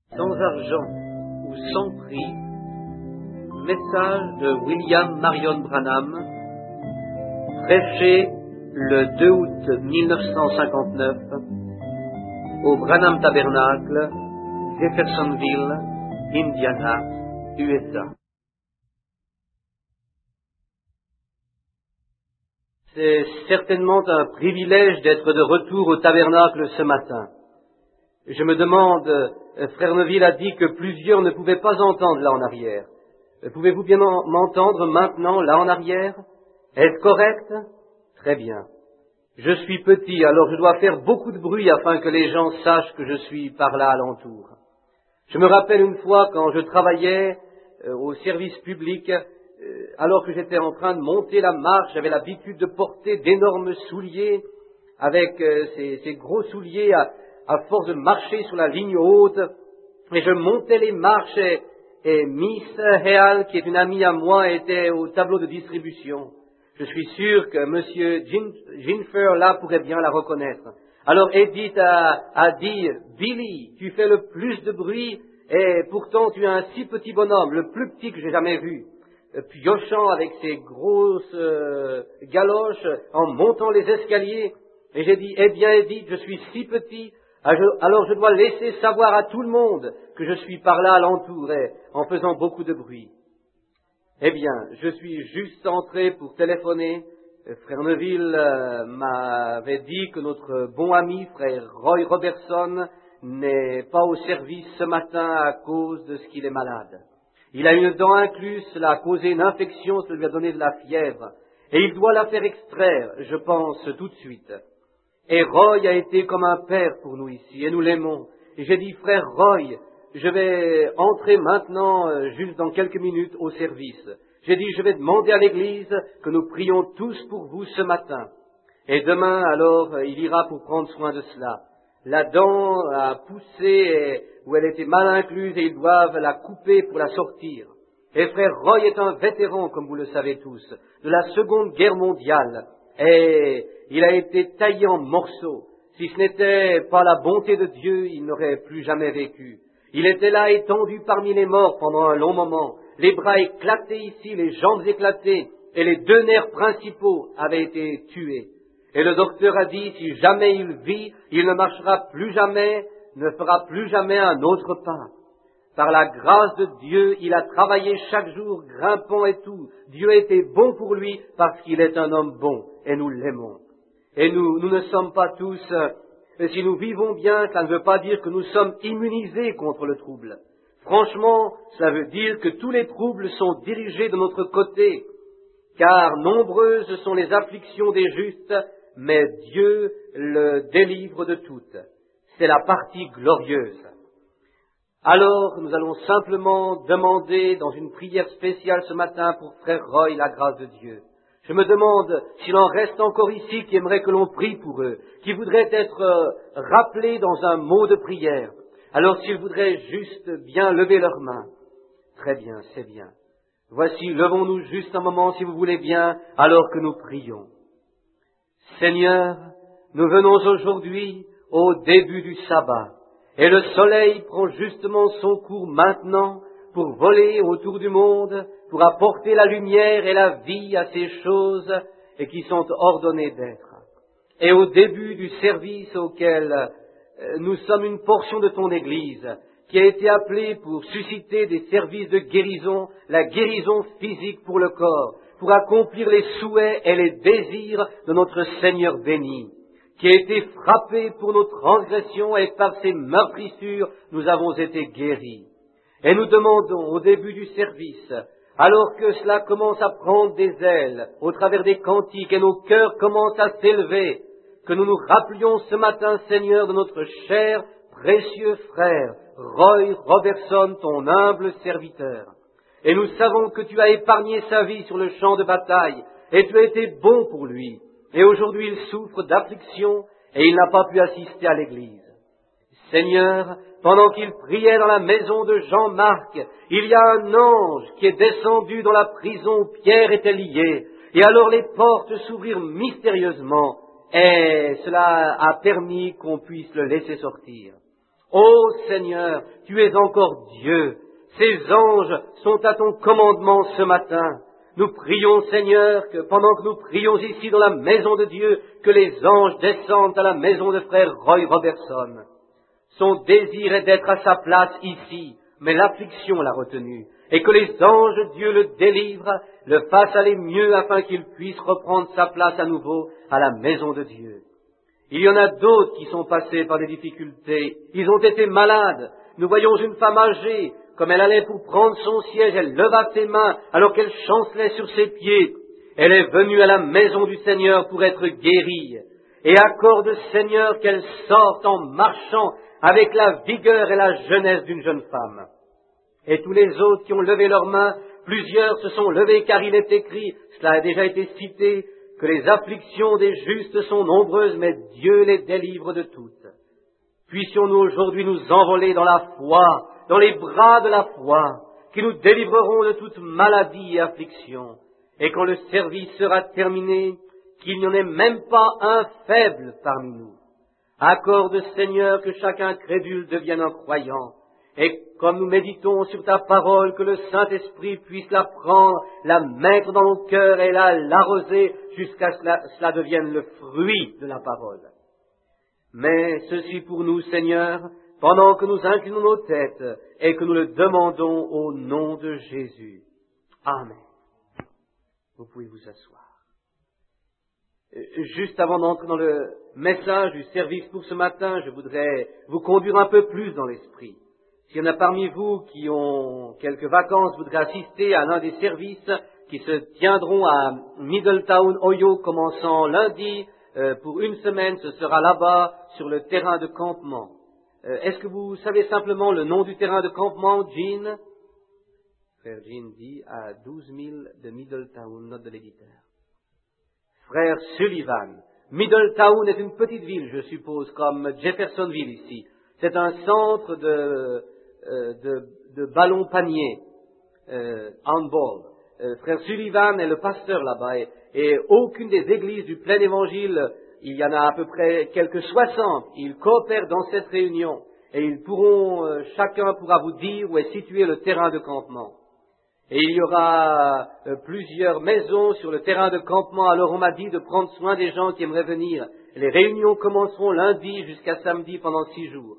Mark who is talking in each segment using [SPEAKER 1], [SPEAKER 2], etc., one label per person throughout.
[SPEAKER 1] Sans argent ou sans prix, message de William Marion Branham, prêché le 2 août 1959 au Branham Tabernacle, Jeffersonville, Indiana, USA. C'est certainement un privilège d'être de retour au tabernacle ce matin. Je me demande, Frère Neville a dit que plusieurs ne pouvaient pas entendre là en arrière. Pouvez-vous bien m'entendre maintenant là en arrière? Est-ce correct? Très bien. Je suis petit, alors je dois faire beaucoup de bruit afin que les gens sachent que je suis par là alentour. Je me rappelle une fois quand je travaillais au service public, alors que j'étais en train de monter la marche, j'avais l'habitude de porter d'énormes souliers, avec ces gros souliers à force de marcher sur la ligne haute, et je montais les marches et Miss Heal, qui est une amie à moi, était au tableau de distribution. Je suis sûr que Monsieur Ginfer, là, pourrait bien la reconnaître. Alors Edith a dit, Billy, tu fais le plus de bruit, et pourtant tu es un si petit bonhomme, le plus petit que j'ai jamais vu, piochant avec ses grosses galoches, en montant les escaliers. Et j'ai dit, eh bien Edith, je suis si petit, alors je dois laisser savoir à tout le monde que je suis par là alentour, en faisant beaucoup de bruit. Eh bien, je suis juste entré pour téléphoner. Frère Neville m'avait dit que notre bon ami, frère Roy Robertson, n'est pas au service ce matin à cause de ce qu'il est malade. Il a une dent incluse, cela a causé une infection, ça lui a donné de la fièvre. Et il doit la faire extraire, je pense, tout de suite. Et Roy a été comme un père pour nous ici, et nous l'aimons. Et j'ai dit, frère Roy, je vais entrer maintenant, juste dans quelques minutes, au service. J'ai dit, je vais demander à l'Église que nous prions tous pour vous ce matin. Et demain, alors, il ira pour prendre soin de cela. La dent a poussé où elle était mal incluse et ils doivent la couper pour la sortir. Et frère Roy est un vétéran, comme vous le savez tous, de la Seconde Guerre mondiale. Et il a été taillé en morceaux. Si ce n'était pas la bonté de Dieu, il n'aurait plus jamais vécu. Il était là étendu parmi les morts pendant un long moment, les bras éclatés ici, les jambes éclatées, et les deux nerfs principaux avaient été tués. Et le docteur a dit, si jamais il vit, il ne marchera plus jamais, ne fera plus jamais un autre pas. Par la grâce de Dieu, il a travaillé chaque jour, grimpant et tout. Dieu était bon pour lui parce qu'il est un homme bon, et nous l'aimons. Et nous ne sommes pas tous, si nous vivons bien, ça ne veut pas dire que nous sommes immunisés contre le trouble. Franchement, ça veut dire que tous les troubles sont dirigés de notre côté, car nombreuses sont les afflictions des justes, mais Dieu le délivre de toutes. C'est la partie glorieuse. Alors, nous allons simplement demander dans une prière spéciale ce matin pour frère Roy la grâce de Dieu. Je me demande s'il en reste encore ici qui aimeraient que l'on prie pour eux, qui voudraient être rappelés dans un mot de prière. Alors s'ils voudraient juste bien lever leurs mains. Très bien, c'est bien. Voici, levons-nous juste un moment si vous voulez bien, alors que nous prions. Seigneur, nous venons aujourd'hui au début du sabbat, et le soleil prend justement son cours maintenant pour voler autour du monde, pour apporter la lumière et la vie à ces choses et qui sont ordonnées d'être. Et au début du service auquel nous sommes une portion de ton Église, qui a été appelée pour susciter des services de guérison, la guérison physique pour le corps, pour accomplir les souhaits et les désirs de notre Seigneur béni, qui a été frappé pour nos transgressions et par ses meurtrissures, nous avons été guéris. Et nous demandons au début du service, alors que cela commence à prendre des ailes au travers des cantiques et nos cœurs commencent à s'élever, que nous nous rappelions ce matin, Seigneur, de notre cher, précieux frère, Roy Robertson, ton humble serviteur. Et nous savons que tu as épargné sa vie sur le champ de bataille, et tu as été bon pour lui. Et aujourd'hui il souffre d'affliction, et il n'a pas pu assister à l'église. Seigneur, pendant qu'il priait dans la maison de Jean-Marc, il y a un ange qui est descendu dans la prison où Pierre était lié, et alors les portes s'ouvrirent mystérieusement, et cela a permis qu'on puisse le laisser sortir. Ô Seigneur, tu es encore Dieu. Ces anges sont à ton commandement ce matin. Nous prions, Seigneur, que pendant que nous prions ici dans la maison de Dieu, que les anges descendent à la maison de frère Roy Robertson. Son désir est d'être à sa place ici, mais l'affliction l'a retenu. Et que les anges de Dieu le délivrent, le fassent aller mieux afin qu'il puisse reprendre sa place à nouveau à la maison de Dieu. Il y en a d'autres qui sont passés par des difficultés. Ils ont été malades. Nous voyons une femme âgée, comme elle allait pour prendre son siège, elle leva ses mains alors qu'elle chancelait sur ses pieds. Elle est venue à la maison du Seigneur pour être guérie. Et accorde, Seigneur, qu'elle sorte en marchant avec la vigueur et la jeunesse d'une jeune femme. Et tous les autres qui ont levé leurs mains, plusieurs se sont levés car il est écrit, cela a déjà été cité, que les afflictions des justes sont nombreuses, mais Dieu les délivre de toutes. Puissions-nous aujourd'hui nous envoler dans la foi, dans les bras de la foi, qui nous délivreront de toute maladie et affliction. Et quand le service sera terminé, qu'il n'y en ait même pas un faible parmi nous. Accorde, Seigneur, que chaque incrédule devienne un croyant. Et comme nous méditons sur ta parole, que le Saint-Esprit puisse la prendre, la mettre dans nos cœurs et l'arroser jusqu'à ce que cela devienne le fruit de la parole. Mais ceci pour nous, Seigneur, pendant que nous inclinons nos têtes et que nous le demandons au nom de Jésus. Amen. Vous pouvez vous asseoir. Juste avant d'entrer dans le message du service pour ce matin, je voudrais vous conduire un peu plus dans l'esprit. S'il y en a parmi vous qui ont quelques vacances, voudraient assister à l'un des services qui se tiendront à Middletown, Ohio, commençant lundi, pour une semaine, ce sera là-bas, sur le terrain de campement. Est-ce que vous savez simplement le nom du terrain de campement, Jean? Frère Jean dit à 12 000 de Middletown, note de l'éditeur. Frère Sullivan. Middletown est une petite ville, je suppose, comme Jeffersonville ici. C'est un centre de ballon panier, handball. Frère Sullivan est le pasteur là-bas et aucune des églises du plein évangile, il y en a à peu près quelques 60, ils coopèrent dans cette réunion et ils pourront, chacun pourra vous dire où est situé le terrain de campement. Et il y aura plusieurs maisons sur le terrain de campement, alors on m'a dit de prendre soin des gens qui aimeraient venir. Les réunions commenceront lundi jusqu'à samedi pendant 6 jours.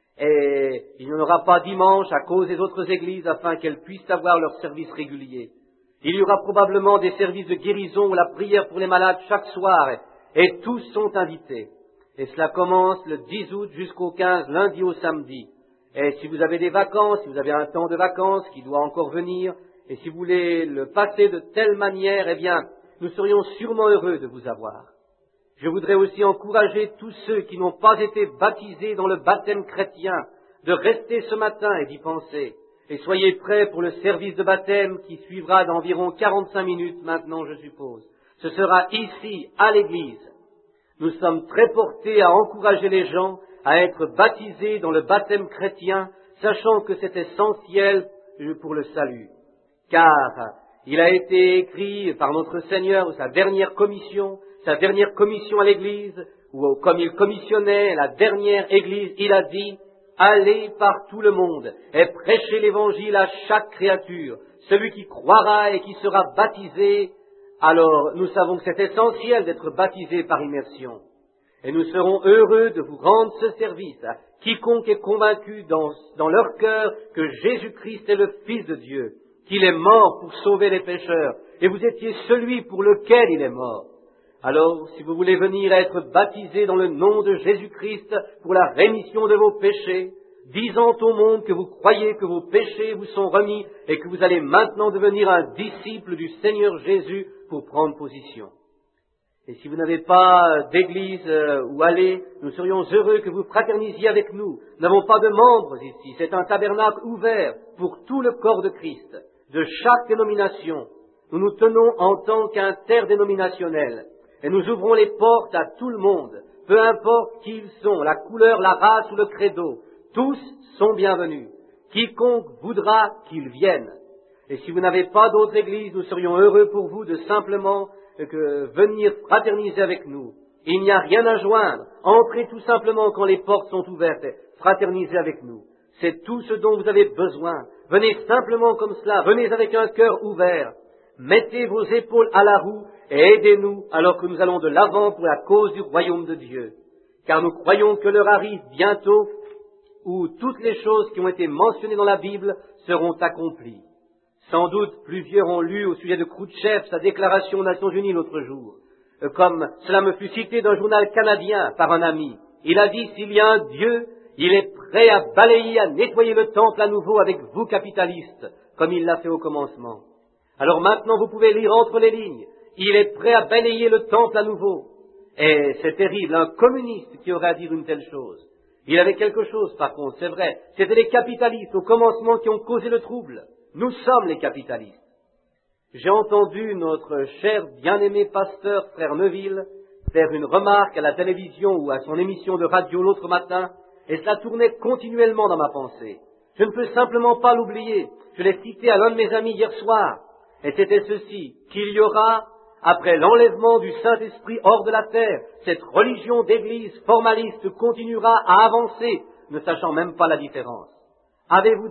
[SPEAKER 1] Et il n'y en aura pas dimanche à cause des autres églises afin qu'elles puissent avoir leur service régulier. Il y aura probablement des services de guérison ou la prière pour les malades chaque soir et tous sont invités. Et cela commence le 10 août jusqu'au 15, lundi au samedi. Et si vous avez des vacances, si vous avez un temps de vacances qui doit encore venir, et si vous voulez le passer de telle manière, eh bien, nous serions sûrement heureux de vous avoir. Je voudrais aussi encourager tous ceux qui n'ont pas été baptisés dans le baptême chrétien de rester ce matin et d'y penser. Et soyez prêts pour le service de baptême qui suivra d'environ 45 minutes maintenant, je suppose. Ce sera ici, à l'église. Nous sommes très portés à encourager les gens à être baptisés dans le baptême chrétien, sachant que c'est essentiel pour le salut. Car il a été écrit par notre Seigneur, sa dernière commission à l'Église, ou comme il commissionnait la dernière Église, il a dit, allez par tout le monde et prêchez l'Évangile à chaque créature. Celui qui croira et qui sera baptisé, alors nous savons que c'est essentiel d'être baptisé par immersion. Et nous serons heureux de vous rendre ce service à quiconque est convaincu dans leur cœur que Jésus-Christ est le Fils de Dieu, qu'il est mort pour sauver les pécheurs, et vous étiez celui pour lequel il est mort. Alors, si vous voulez venir être baptisé dans le nom de Jésus-Christ pour la rémission de vos péchés, disant au monde que vous croyez que vos péchés vous sont remis et que vous allez maintenant devenir un disciple du Seigneur Jésus pour prendre position. Et si vous n'avez pas d'église où aller, nous serions heureux que vous fraternisiez avec nous. Nous n'avons pas de membres ici. C'est un tabernacle ouvert pour tout le corps de Christ, de chaque dénomination. Nous nous tenons en tant qu'interdénominationnels. Et nous ouvrons les portes à tout le monde, peu importe qui ils sont, la couleur, la race ou le credo. Tous sont bienvenus. Quiconque voudra qu'il vienne. Et si vous n'avez pas d'autre église, nous serions heureux pour vous de simplement venir fraterniser avec nous. Il n'y a rien à joindre. Entrez tout simplement quand les portes sont ouvertes et fraternisez avec nous. C'est tout ce dont vous avez besoin. Venez simplement comme cela, venez avec un cœur ouvert. Mettez vos épaules à la roue et aidez-nous alors que nous allons de l'avant pour la cause du royaume de Dieu. Car nous croyons que l'heure arrive bientôt où toutes les choses qui ont été mentionnées dans la Bible seront accomplies. Sans doute, plusieurs ont lu au sujet de Khrouchtchev sa déclaration aux Nations Unies l'autre jour. Comme cela me fut cité d'un journal canadien par un ami. Il a dit, s'il y a un Dieu, il est prêt à balayer, à nettoyer le temple à nouveau avec vous capitalistes, comme il l'a fait au commencement. Alors maintenant, vous pouvez lire entre les lignes. Il est prêt à balayer le temple à nouveau. Et c'est terrible, un communiste qui aurait à dire une telle chose. Il avait quelque chose, par contre, c'est vrai. C'était les capitalistes au commencement qui ont causé le trouble. Nous sommes les capitalistes. J'ai entendu notre cher bien-aimé pasteur, frère Neuville, faire une remarque à la télévision ou à son émission de radio l'autre matin, et cela tournait continuellement dans ma pensée. Je ne peux simplement pas l'oublier. Je l'ai cité à l'un de mes amis hier soir, et c'était ceci, qu'il y aura, après l'enlèvement du Saint-Esprit hors de la terre, cette religion d'église formaliste continuera à avancer, ne sachant même pas la différence. Avez-vous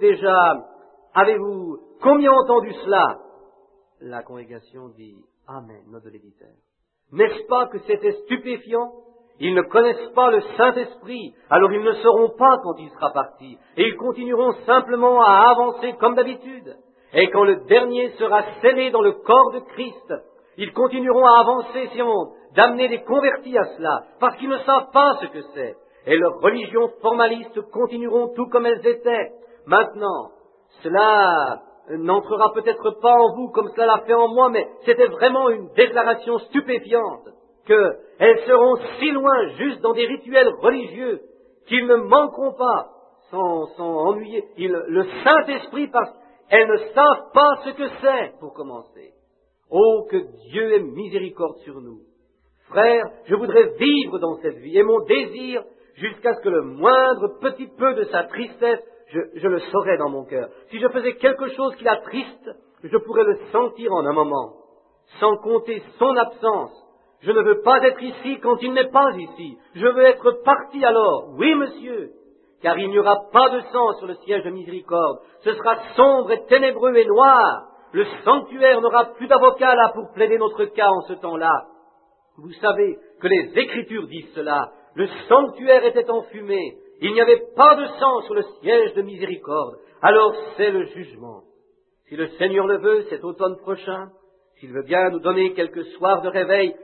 [SPEAKER 1] combien entendu cela? La congrégation dit « Amen », note de l'éditeur. N'est-ce pas que c'était stupéfiant? Ils ne connaissent pas le Saint-Esprit, alors ils ne sauront pas quand il sera parti, et ils continueront simplement à avancer comme d'habitude. Et quand le dernier sera scellé dans le corps de Christ, ils continueront à avancer, d'amener les convertis à cela, parce qu'ils ne savent pas ce que c'est. Et leurs religions formalistes continueront tout comme elles étaient. Maintenant, cela n'entrera peut-être pas en vous comme cela l'a fait en moi, mais c'était vraiment une déclaration stupéfiante, qu'elles seront si loin juste dans des rituels religieux qu'ils ne manqueront pas, sans ennuyer, le Saint-Esprit, parce qu'elles ne savent pas ce que c'est, pour commencer. Oh, que Dieu ait miséricorde sur nous. Frères, je voudrais vivre dans cette vie, et mon désir, jusqu'à ce que le moindre petit peu de sa tristesse, je le saurais dans mon cœur. Si je faisais quelque chose qui l'attriste, je pourrais le sentir en un moment, sans compter son absence. Je ne veux pas être ici quand il n'est pas ici. Je veux être parti alors. Oui, monsieur, car il n'y aura pas de sang sur le siège de miséricorde. Ce sera sombre et ténébreux et noir. Le sanctuaire n'aura plus d'avocat là pour plaider notre cas en ce temps-là. Vous savez que les Écritures disent cela. Le sanctuaire était enfumé. Il n'y avait pas de sang sur le siège de miséricorde. Alors c'est le jugement. Si le Seigneur le veut, cet automne prochain, s'il veut bien nous donner quelques soirs de réveil,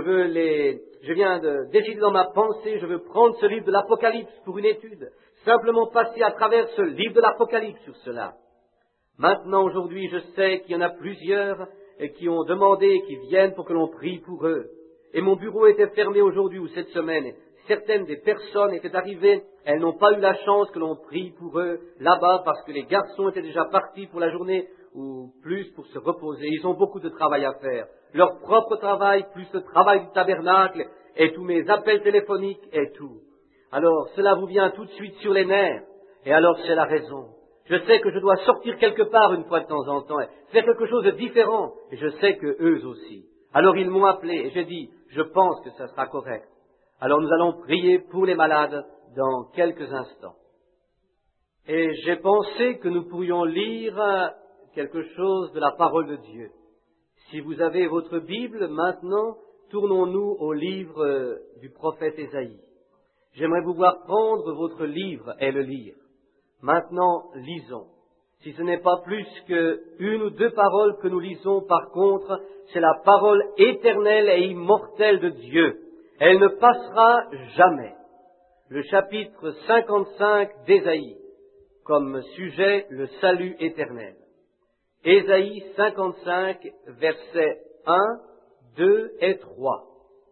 [SPEAKER 1] je viens de décider dans ma pensée, je veux prendre ce livre de l'Apocalypse pour une étude, simplement passer à travers ce livre de l'Apocalypse sur cela. Maintenant, aujourd'hui, je sais qu'il y en a plusieurs qui ont demandé, qui viennent pour que l'on prie pour eux. Et mon bureau était fermé aujourd'hui ou cette semaine. Certaines des personnes étaient arrivées, elles n'ont pas eu la chance que l'on prie pour eux là-bas parce que les garçons étaient déjà partis pour la journée ou plus pour se reposer. Ils ont beaucoup de travail à faire. Leur propre travail, plus le travail du tabernacle et tous mes appels téléphoniques et tout. Alors, cela vous vient tout de suite sur les nerfs. Et alors, c'est la raison. Je sais que je dois sortir quelque part une fois de temps en temps et faire quelque chose de différent. Et je sais que eux aussi. Alors, ils m'ont appelé et j'ai dit, je pense que ça sera correct. Alors, nous allons prier pour les malades dans quelques instants. Et j'ai pensé que nous pourrions lire quelque chose de la parole de Dieu. Si vous avez votre Bible, maintenant, tournons-nous au livre du prophète Ésaïe. J'aimerais vous voir prendre votre livre et le lire. Maintenant, lisons. Si ce n'est pas plus qu'une ou deux paroles que nous lisons, par contre, c'est la parole éternelle et immortelle de Dieu. Elle ne passera jamais. Le chapitre 55 d'Ésaïe, comme sujet, le salut éternel. Ésaïe 55, versets 1, 2 et 3.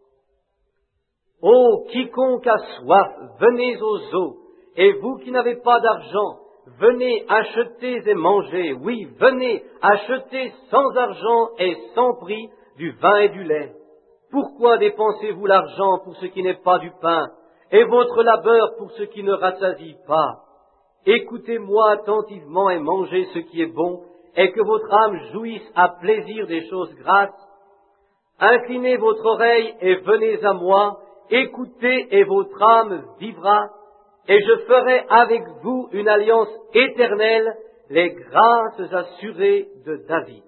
[SPEAKER 1] Ô quiconque a soif, venez aux eaux, et vous qui n'avez pas d'argent, venez acheter et manger. Oui, venez acheter sans argent et sans prix du vin et du lait. Pourquoi dépensez-vous l'argent pour ce qui n'est pas du pain, et votre labeur pour ce qui ne rassasie pas? Écoutez-moi attentivement et mangez ce qui est bon, et que votre âme jouisse à plaisir des choses grasses. Inclinez votre oreille et venez à moi, écoutez et votre âme vivra, et je ferai avec vous une alliance éternelle, les grâces assurées de David.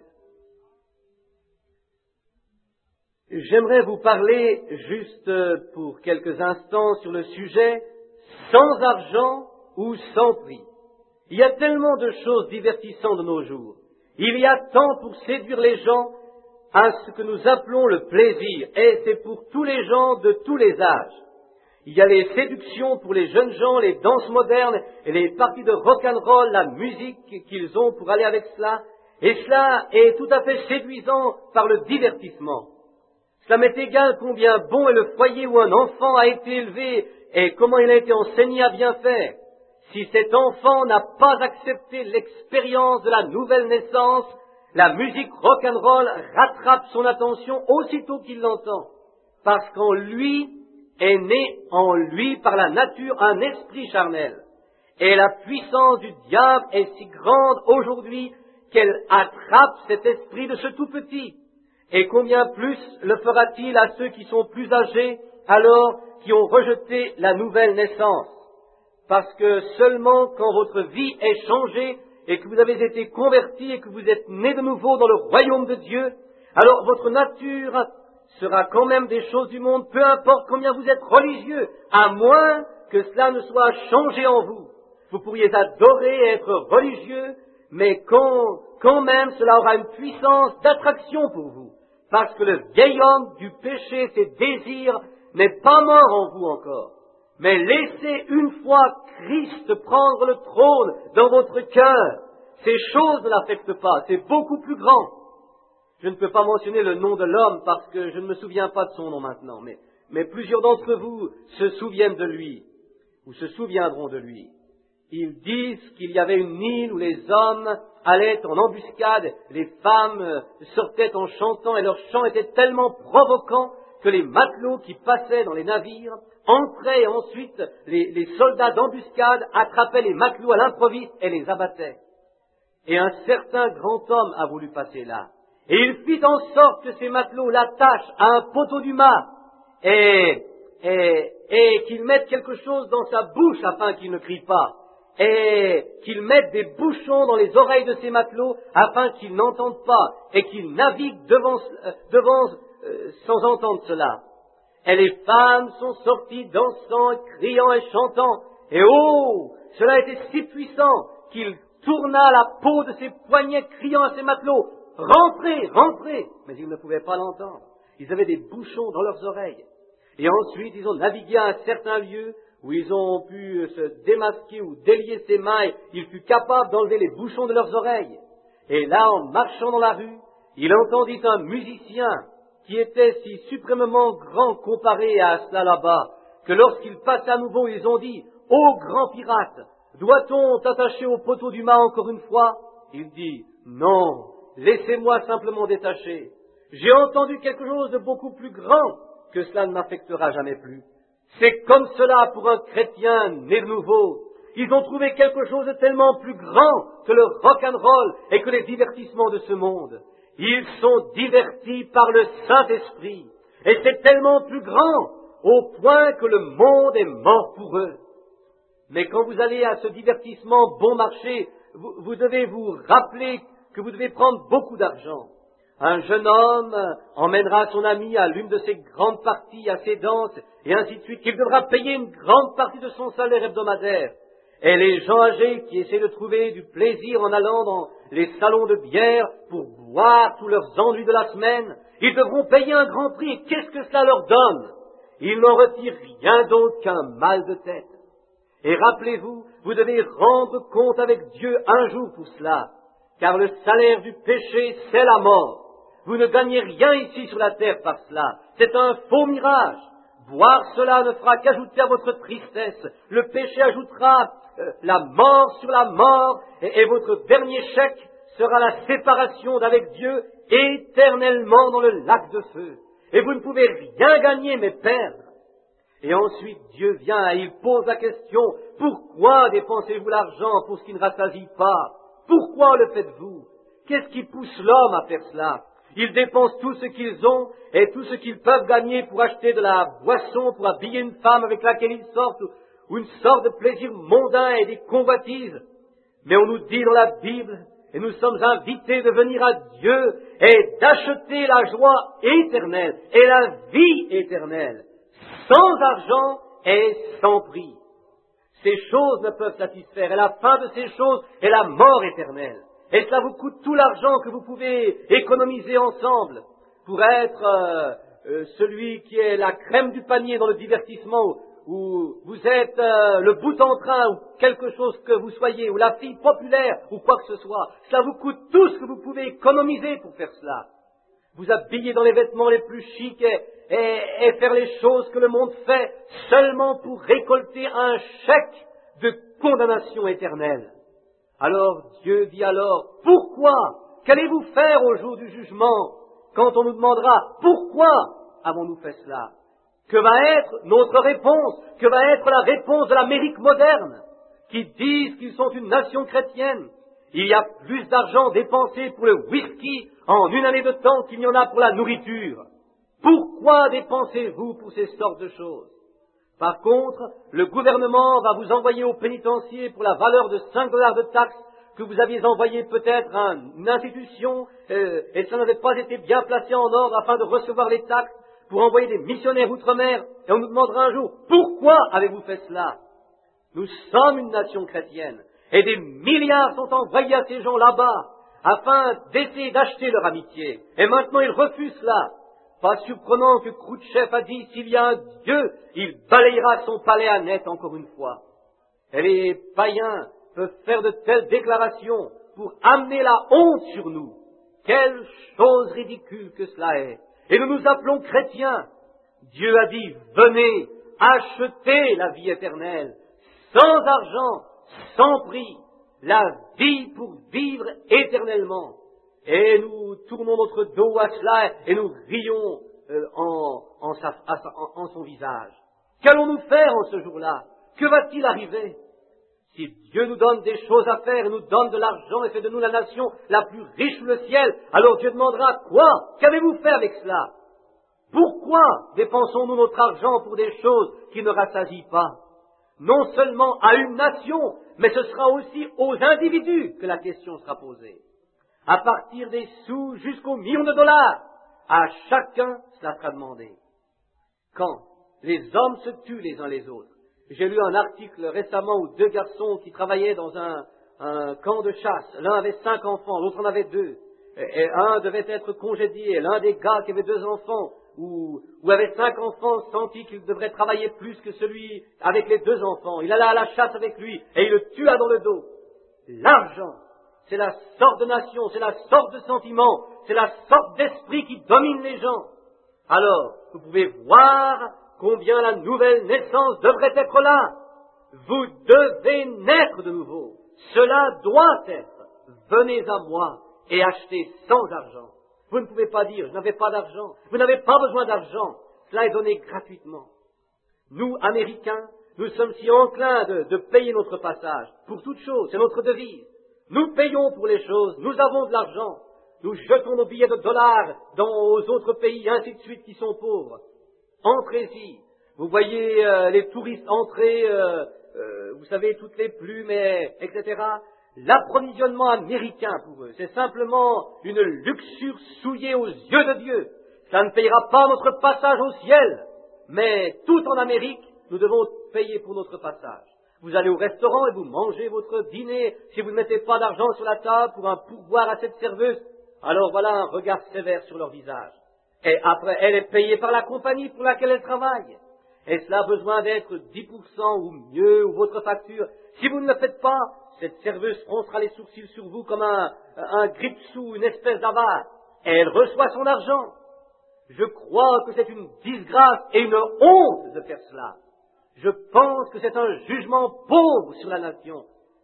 [SPEAKER 1] J'aimerais vous parler juste pour quelques instants sur le sujet sans argent ou sans prix. Il y a tellement de choses divertissantes de nos jours. Il y a tant pour séduire les gens à ce que nous appelons le plaisir, et c'est pour tous les gens de tous les âges. Il y a les séductions pour les jeunes gens, les danses modernes et les parties de rock'n'roll, la musique qu'ils ont pour aller avec cela, et cela est tout à fait séduisant par le divertissement. Cela m'est égal combien bon est le foyer où un enfant a été élevé et comment il a été enseigné à bien faire. Si cet enfant n'a pas accepté l'expérience de la nouvelle naissance, la musique rock'n'roll rattrape son attention aussitôt qu'il l'entend, parce qu'en lui est né en lui par la nature un esprit charnel. Et la puissance du diable est si grande aujourd'hui qu'elle attrape cet esprit de ce tout petit. Et combien plus le fera-t-il à ceux qui sont plus âgés, alors qui ont rejeté la nouvelle naissance? Parce que seulement quand votre vie est changée et que vous avez été convertis et que vous êtes nés de nouveau dans le royaume de Dieu, alors votre nature sera quand même des choses du monde, peu importe combien vous êtes religieux, à moins que cela ne soit changé en vous. Vous pourriez adorer et être religieux, mais quand même cela aura une puissance d'attraction pour vous, parce que le vieil homme du péché, ses désirs, n'est pas mort en vous encore. Mais laissez une fois Christ prendre le trône dans votre cœur. Ces choses ne l'affectent pas, c'est beaucoup plus grand. Je ne peux pas mentionner le nom de l'homme parce que je ne me souviens pas de son nom maintenant, mais plusieurs d'entre vous se souviennent de lui, ou se souviendront de lui. Ils disent qu'il y avait une île où les hommes allaient en embuscade, les femmes sortaient en chantant et leur chant était tellement provoquant que les matelots qui passaient dans les navires entraient et ensuite les soldats d'embuscade attrapaient les matelots à l'improviste et les abattaient. Et un certain grand homme a voulu passer là. Et il fit en sorte que ces matelots l'attachent à un poteau du mât et qu'il mette quelque chose dans sa bouche afin qu'il ne crie pas. Et qu'il mette des bouchons dans les oreilles de ces matelots afin qu'ils n'entendent pas et qu'ils naviguent devant sans entendre cela. Et les femmes sont sorties dansant, criant et chantant. Et oh, cela était si puissant qu'il tourna la peau de ses poignets criant à ses matelots, « Rentrez, rentrez !» Mais ils ne pouvaient pas l'entendre. Ils avaient des bouchons dans leurs oreilles. Et ensuite, ils ont navigué à un certain lieu où ils ont pu se démasquer ou délier ses mains, et il fut capable d'enlever les bouchons de leurs oreilles. Et là, en marchant dans la rue, il entendit un musicien qui était si suprêmement grand comparé à cela là-bas, que lorsqu'il passa à nouveau, ils ont dit, « Ô grand pirate, doit-on t'attacher au poteau du mât encore une fois ?» Il dit, « Non, laissez-moi simplement détacher. J'ai entendu quelque chose de beaucoup plus grand que cela ne m'affectera jamais plus. » C'est comme cela pour un chrétien né de nouveau. Ils ont trouvé quelque chose de tellement plus grand que le rock'n'roll et que les divertissements de ce monde. Ils sont divertis par le Saint-Esprit. Et c'est tellement plus grand au point que le monde est mort pour eux. Mais quand vous allez à ce divertissement bon marché, vous devez vous rappeler que vous devez prendre beaucoup d'argent. Un jeune homme emmènera son ami à l'une de ses grandes parties, à ses danses, et ainsi de suite, qu'il devra payer une grande partie de son salaire hebdomadaire. Et les gens âgés qui essaient de trouver du plaisir en allant dans les salons de bière pour boire tous leurs ennuis de la semaine, ils devront payer un grand prix. Et qu'est-ce que cela leur donne? Ils n'en retirent rien d'autre qu'un mal de tête. Et rappelez-vous, vous devez rendre compte avec Dieu un jour pour cela, car le salaire du péché, c'est la mort. Vous ne gagnez rien ici sur la terre par cela. C'est un faux mirage. Boire cela ne fera qu'ajouter à votre tristesse. Le péché ajoutera la mort sur la mort, et votre dernier chèque sera la séparation d'avec Dieu éternellement dans le lac de feu. Et vous ne pouvez rien gagner mais perdre. Et ensuite Dieu vient et il pose la question, pourquoi dépensez-vous l'argent pour ce qui ne rassasie pas? Pourquoi le faites-vous? Qu'est-ce qui pousse l'homme à faire cela? Ils dépensent tout ce qu'ils ont et tout ce qu'ils peuvent gagner pour acheter de la boisson, pour habiller une femme avec laquelle ils sortent, ou une sorte de plaisir mondain et des convoitises. Mais on nous dit dans la Bible, et nous sommes invités de venir à Dieu et d'acheter la joie éternelle et la vie éternelle, sans argent et sans prix. Ces choses ne peuvent satisfaire, et la fin de ces choses est la mort éternelle. Et cela vous coûte tout l'argent que vous pouvez économiser ensemble pour être celui qui est la crème du panier dans le divertissement, ou vous êtes le bout en train, ou quelque chose que vous soyez, ou la fille populaire, ou quoi que ce soit. Cela vous coûte tout ce que vous pouvez économiser pour faire cela. Vous habiller dans les vêtements les plus chics et faire les choses que le monde fait seulement pour récolter un chèque de condamnation éternelle. Alors Dieu dit alors, pourquoi? Qu'allez-vous faire au jour du jugement quand on nous demandera pourquoi avons-nous fait cela? Que va être notre réponse? Que va être la réponse de l'Amérique moderne, qui disent qu'ils sont une nation chrétienne? Il y a plus d'argent dépensé pour le whisky en une année de temps qu'il n'y en a pour la nourriture. Pourquoi dépensez-vous pour ces sortes de choses? Par contre, le gouvernement va vous envoyer au pénitencier pour la valeur de $5 de taxes que vous aviez envoyé peut-être à une institution et ça n'avait pas été bien placé en ordre afin de recevoir les taxes pour envoyer des missionnaires outre-mer. Et on nous demandera un jour, pourquoi avez-vous fait cela? Nous sommes une nation chrétienne et des milliards sont envoyés à ces gens là-bas afin d'essayer d'acheter leur amitié. Et maintenant ils refusent cela. Pas surprenant que Khrouchtchev a dit, s'il y a un Dieu, il balayera son palais à net encore une fois. Et les païens peuvent faire de telles déclarations pour amener la honte sur nous. Quelle chose ridicule que cela est. Et nous nous appelons chrétiens. Dieu a dit, venez, achetez la vie éternelle, sans argent, sans prix, la vie pour vivre éternellement. Et nous tournons notre dos à cela et nous rions en son visage. Qu'allons-nous faire en ce jour-là? Que va-t-il arriver? Si Dieu nous donne des choses à faire et nous donne de l'argent et fait de nous la nation la plus riche sous le ciel, alors Dieu demandera quoi? Qu'avez-vous fait avec cela? Pourquoi dépensons-nous notre argent pour des choses qui ne rassasient pas? Non seulement à une nation, mais ce sera aussi aux individus que la question sera posée. À partir des sous jusqu'aux millions de dollars, à chacun cela sera demandé. Quand les hommes se tuent les uns les autres. J'ai lu un article récemment où 2 garçons qui travaillaient dans un camp de chasse, l'un avait 5 enfants, l'autre en avait 2, et un devait être congédié. L'un des gars qui avait 2 enfants, ou avait 5 enfants, sentit qu'il devrait travailler plus que celui avec les 2 enfants. Il alla à la chasse avec lui, et il le tua dans le dos. L'argent, c'est la sorte de nation, c'est la sorte de sentiment, c'est la sorte d'esprit qui domine les gens. Alors, vous pouvez voir combien la nouvelle naissance devrait être là. Vous devez naître de nouveau. Cela doit être. Venez à moi et achetez sans argent. Vous ne pouvez pas dire, je n'avais pas d'argent. Vous n'avez pas besoin d'argent. Cela est donné gratuitement. Nous, Américains, nous sommes si enclins de payer notre passage. Pour toute chose, c'est notre devise. Nous payons pour les choses, nous avons de l'argent. Nous jetons nos billets de dollars aux autres pays, ainsi de suite, qui sont pauvres. Entrez-y. Vous voyez les touristes entrer, vous savez, toutes les plumes, etc. L'approvisionnement américain pour eux, c'est simplement une luxure souillée aux yeux de Dieu. Ça ne payera pas notre passage au ciel, mais tout en Amérique, nous devons payer pour notre passage. Vous allez au restaurant et vous mangez votre dîner. Si vous ne mettez pas d'argent sur la table pour un pourboire à cette serveuse, alors voilà un regard sévère sur leur visage. Et après, elle est payée par la compagnie pour laquelle elle travaille. Et cela a besoin d'être 10% ou mieux, ou votre facture. Si vous ne le faites pas, cette serveuse froncera les sourcils sur vous comme un grippe-sous, une espèce d'avare. Et elle reçoit son argent. Je crois que c'est une disgrâce et une honte de faire cela. Je pense que c'est un jugement pauvre sur la nation.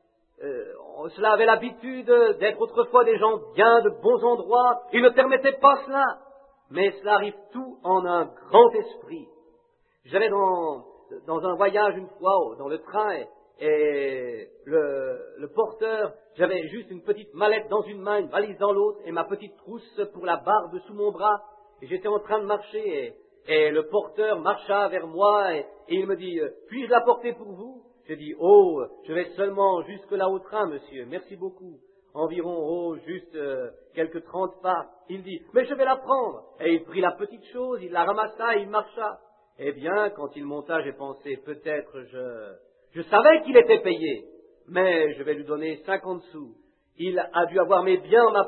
[SPEAKER 1] Cela avait l'habitude d'être autrefois des gens bien, de bons endroits. Ils ne permettaient pas cela. Mais cela arrive tout en un grand esprit. J'allais dans un voyage une fois dans le train et le porteur, j'avais juste une petite mallette dans une main, une valise dans l'autre, et ma petite trousse pour la barbe sous mon bras, et j'étais en train de marcher, et le porteur marcha vers moi, et il me dit, puis-je la porter pour vous? J'ai dit, oh, je vais seulement jusque là au train, monsieur, merci beaucoup. Environ, juste quelques 30 pas. Il dit, mais je vais la prendre. Et il prit la petite chose, il la ramassa et il marcha. Eh bien, quand il monta, j'ai pensé, peut-être je savais qu'il était payé, mais je vais lui donner 50 sous. Il a dû avoir mes biens en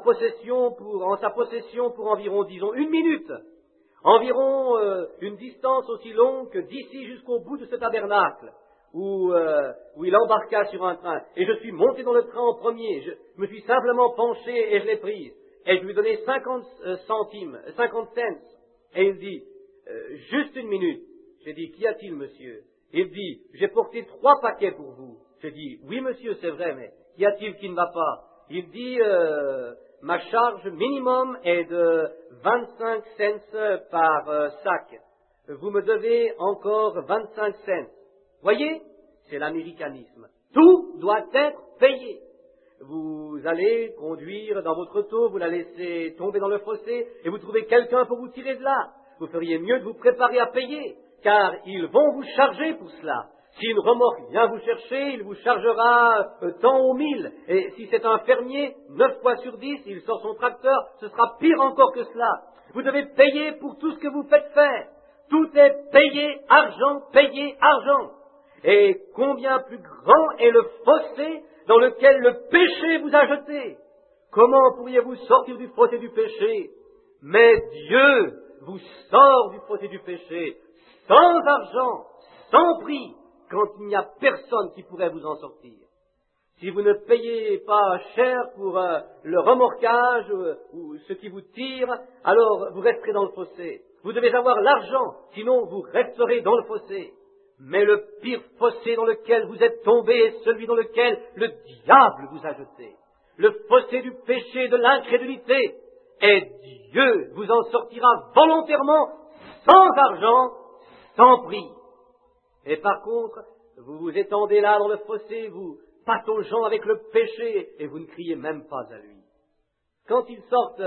[SPEAKER 1] sa possession pour environ, disons, 1 minute. Environ une distance aussi longue que d'ici jusqu'au bout de ce tabernacle. Où il embarqua sur un train. Et je suis monté dans le train en premier. Je me suis simplement penché et je l'ai prise. Et je lui ai donné 50 centimes, 50 cents. Et il dit, juste 1 minute. J'ai dit, qu'y a-t-il, monsieur? Il dit, j'ai porté 3 paquets pour vous. J'ai dit, oui, monsieur, c'est vrai, mais qu'y a-t-il qui ne va pas? Il dit, ma charge minimum est de 25 cents par sac. Vous me devez encore 25 cents. Voyez, c'est l'américanisme. Tout doit être payé. Vous allez conduire dans votre auto, vous la laissez tomber dans le fossé et vous trouvez quelqu'un pour vous tirer de là. Vous feriez mieux de vous préparer à payer, car ils vont vous charger pour cela. Si une remorque vient vous chercher, il vous chargera tant au 1000. Et si c'est un fermier, 9 fois sur 10, il sort son tracteur, ce sera pire encore que cela. Vous devez payer pour tout ce que vous faites faire. Tout est payé, argent, payé, argent. Et combien plus grand est le fossé dans lequel le péché vous a jeté? Comment pourriez-vous sortir du fossé du péché? Mais Dieu vous sort du fossé du péché sans argent, sans prix, quand il n'y a personne qui pourrait vous en sortir. Si vous ne payez pas cher pour le remorquage ou ce qui vous tire, alors vous resterez dans le fossé. Vous devez avoir l'argent, sinon vous resterez dans le fossé. Mais le pire fossé dans lequel vous êtes tombé est celui dans lequel le diable vous a jeté. Le fossé du péché et de l'incrédulité. Et Dieu vous en sortira volontairement, sans argent, sans prix. Et par contre, vous vous étendez là dans le fossé, vous pataugeant avec le péché, et vous ne criez même pas à lui. Quand ils sortent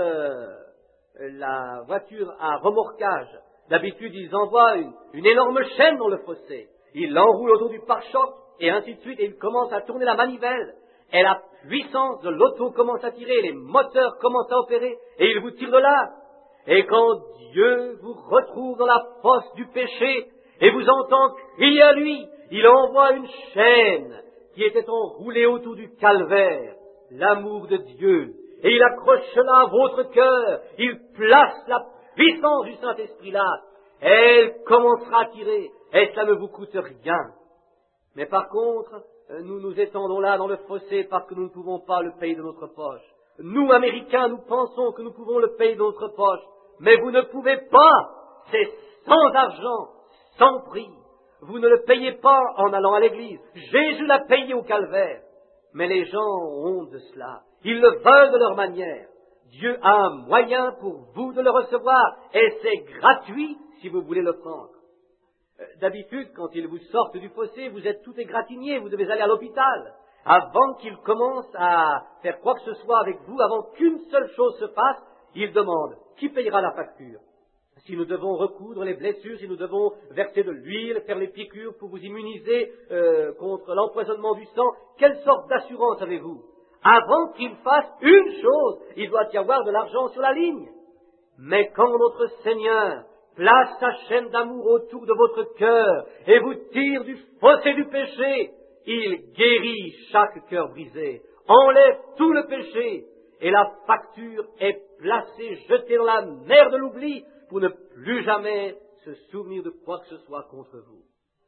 [SPEAKER 1] la voiture à remorquage, d'habitude, ils envoient une énorme chaîne dans le fossé. Ils l'enroulent autour du pare-choc, et ainsi de suite, et ils commencent à tourner la manivelle. Et la puissance de l'auto commence à tirer, les moteurs commencent à opérer, et ils vous tirent de là. Et quand Dieu vous retrouve dans la fosse du péché, et vous entend crier à lui, il envoie une chaîne qui était enroulée autour du calvaire, l'amour de Dieu. Et il accroche là votre cœur, il place la puissance du Saint-Esprit là, elle commencera à tirer, et cela ne vous coûte rien. Mais par contre, nous nous étendons là dans le fossé parce que nous ne pouvons pas le payer de notre poche. Nous, Américains, nous pensons que nous pouvons le payer de notre poche, mais vous ne pouvez pas, c'est sans argent, sans prix. Vous ne le payez pas en allant à l'église. Jésus l'a payé au calvaire. Mais les gens ont honte de cela. Ils le veulent de leur manière. Dieu a un moyen pour vous de le recevoir, et c'est gratuit si vous voulez le prendre. D'habitude, quand ils vous sortent du fossé, vous êtes tout égratigné, vous devez aller à l'hôpital. Avant qu'ils commencent à faire quoi que ce soit avec vous, avant qu'une seule chose se passe, ils demandent qui payera la facture. Si nous devons recoudre les blessures, si nous devons verser de l'huile, faire les piqûres pour vous immuniser contre l'empoisonnement du sang, quelle sorte d'assurance avez-vous? Avant qu'ils fassent une chose, il doit y avoir de l'argent sur la ligne. Mais quand notre Seigneur place sa chaîne d'amour autour de votre cœur et vous tire du fossé du péché, il guérit chaque cœur brisé, enlève tout le péché, et la facture est placée, jetée dans la mer de l'oubli, pour ne plus jamais se souvenir de quoi que ce soit contre vous.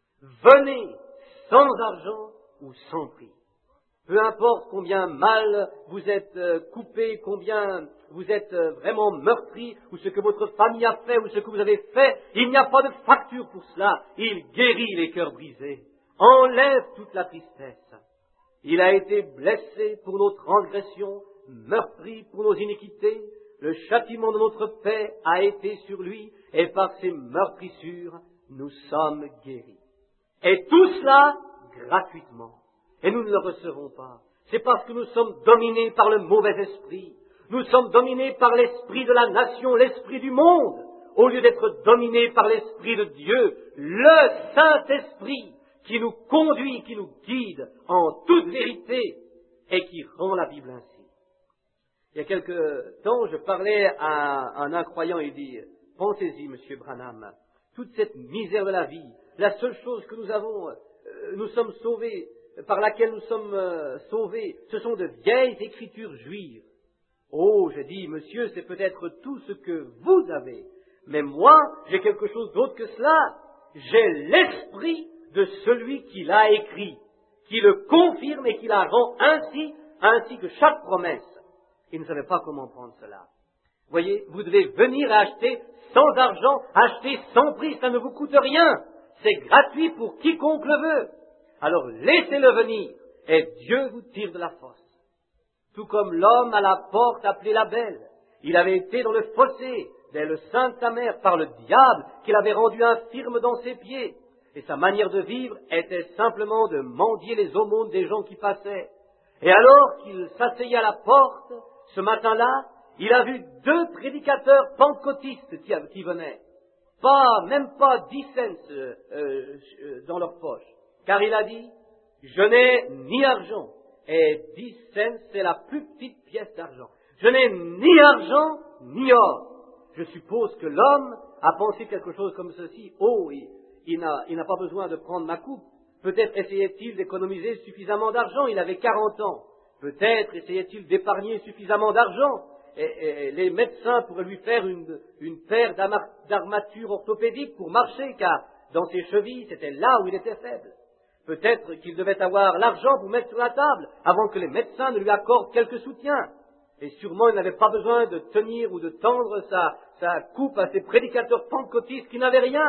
[SPEAKER 1] Venez sans argent ou sans prix. Peu importe combien mal vous êtes coupé, combien vous êtes vraiment meurtri, ou ce que votre famille a fait, ou ce que vous avez fait, il n'y a pas de facture pour cela. Il guérit les cœurs brisés, enlève toute la tristesse. Il a été blessé pour nos transgressions, meurtri pour nos iniquités. Le châtiment de notre paix a été sur lui, et par ses meurtrissures, nous sommes guéris. Et tout cela gratuitement. et nous ne le recevons pas. C'est parce que nous sommes dominés par le mauvais esprit. Nous sommes dominés par l'esprit de la nation, l'esprit du monde, au lieu d'être dominés par l'esprit de Dieu, le Saint-Esprit qui nous conduit, qui nous guide en toute vérité et qui rend la Bible ainsi. Il y a quelque temps, je parlais à un incroyant et dit, pensez-y, Monsieur Branham, toute cette misère de la vie, la seule chose que nous avons, nous sommes sauvés, par laquelle nous sommes sauvés, ce sont de vieilles écritures juives. Oh, j'ai dit, monsieur, c'est peut-être tout ce que vous avez, mais moi, j'ai quelque chose d'autre que cela. J'ai l'esprit de celui qui l'a écrit, qui le confirme et qui la rend ainsi que chaque promesse. Il ne savait pas comment prendre cela. Voyez, vous devez venir acheter sans argent, acheter sans prix, ça ne vous coûte rien. C'est gratuit pour quiconque le veut. Alors laissez-le venir, et Dieu vous tire de la fosse. Tout comme l'homme à la porte appelé la belle. Il avait été dans le fossé, dès le sein de sa mère, par le diable, qui l'avait rendu infirme dans ses pieds. Et sa manière de vivre était simplement de mendier les aumônes des gens qui passaient. Et alors qu'il s'asseyait à la porte, ce matin-là, il a vu 2 prédicateurs pentecôtistes qui venaient. Même pas 10 cents dans leur poche. Car il a dit, je n'ai ni argent. Et 10 cents, c'est la plus petite pièce d'argent. Je n'ai ni argent, ni or. Je suppose que l'homme a pensé quelque chose comme ceci. Oh, il n'a pas besoin de prendre ma coupe. Peut-être essayait-il d'économiser suffisamment d'argent. Il avait 40 ans. Peut-être essayait-il d'épargner suffisamment d'argent. Et les médecins pourraient lui faire une paire d'armatures orthopédiques pour marcher, car dans ses chevilles, c'était là où il était faible. Peut-être qu'il devait avoir l'argent pour mettre sur la table avant que les médecins ne lui accordent quelque soutien. Et sûrement, il n'avait pas besoin de tenir ou de tendre sa coupe à ces prédicateurs pentecôtistes qui n'avaient rien.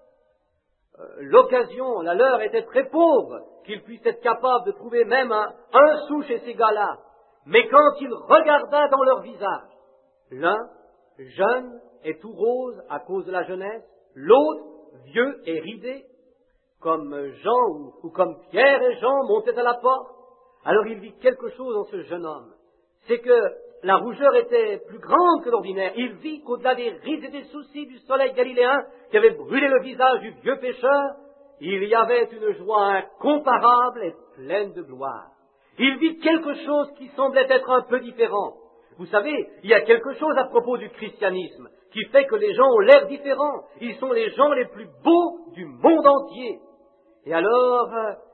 [SPEAKER 1] L'occasion, la leur était très pauvre, qu'il puisse être capable de trouver même un sou chez ces gars-là. Mais quand il regarda dans leur visage, l'un, jeune et tout rose à cause de la jeunesse, l'autre, vieux et ridé, comme Jean ou comme Pierre et Jean montaient à la porte, alors il vit quelque chose en ce jeune homme. C'est que la rougeur était plus grande que l'ordinaire. Il vit qu'au-delà des rides et des soucis du soleil galiléen qui avait brûlé le visage du vieux pécheur, il y avait une joie incomparable et pleine de gloire. Il vit quelque chose qui semblait être un peu différent. Vous savez, il y a quelque chose à propos du christianisme qui fait que les gens ont l'air différents. Ils sont les gens les plus beaux du monde entier. Et alors,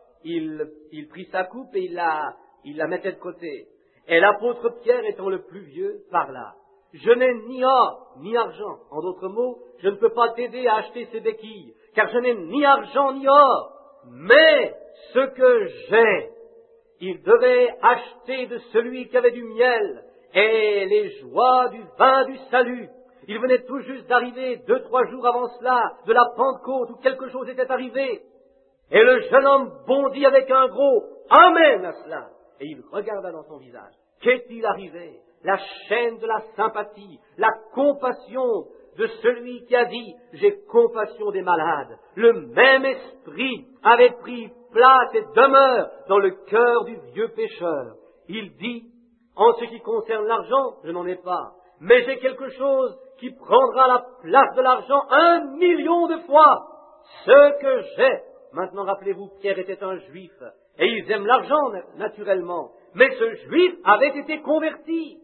[SPEAKER 1] il prit sa coupe et il la mettait de côté. Et l'apôtre Pierre, étant le plus vieux, parla. Je n'ai ni or, ni argent. En d'autres mots, je ne peux pas t'aider à acheter ces béquilles, car je n'ai ni argent ni or. Mais ce que j'ai, il devait acheter de celui qui avait du miel et les joies du vin du salut. Il venait tout juste d'arriver, 2-3 jours avant cela, de la Pentecôte, où quelque chose était arrivé. Et le jeune homme bondit avec un gros « Amen » à cela. Et il regarda dans son visage. Qu'est-il arrivé? La chaîne de la sympathie, la compassion de celui qui a dit « J'ai compassion des malades ». Le même esprit avait pris place et demeure dans le cœur du vieux pécheur. Il dit « En ce qui concerne l'argent, je n'en ai pas, mais j'ai quelque chose qui prendra la place de l'argent 1 million de fois. Ce que j'ai. » Maintenant, rappelez-vous, Pierre était un juif, et ils aiment l'argent, naturellement. Mais ce juif avait été converti.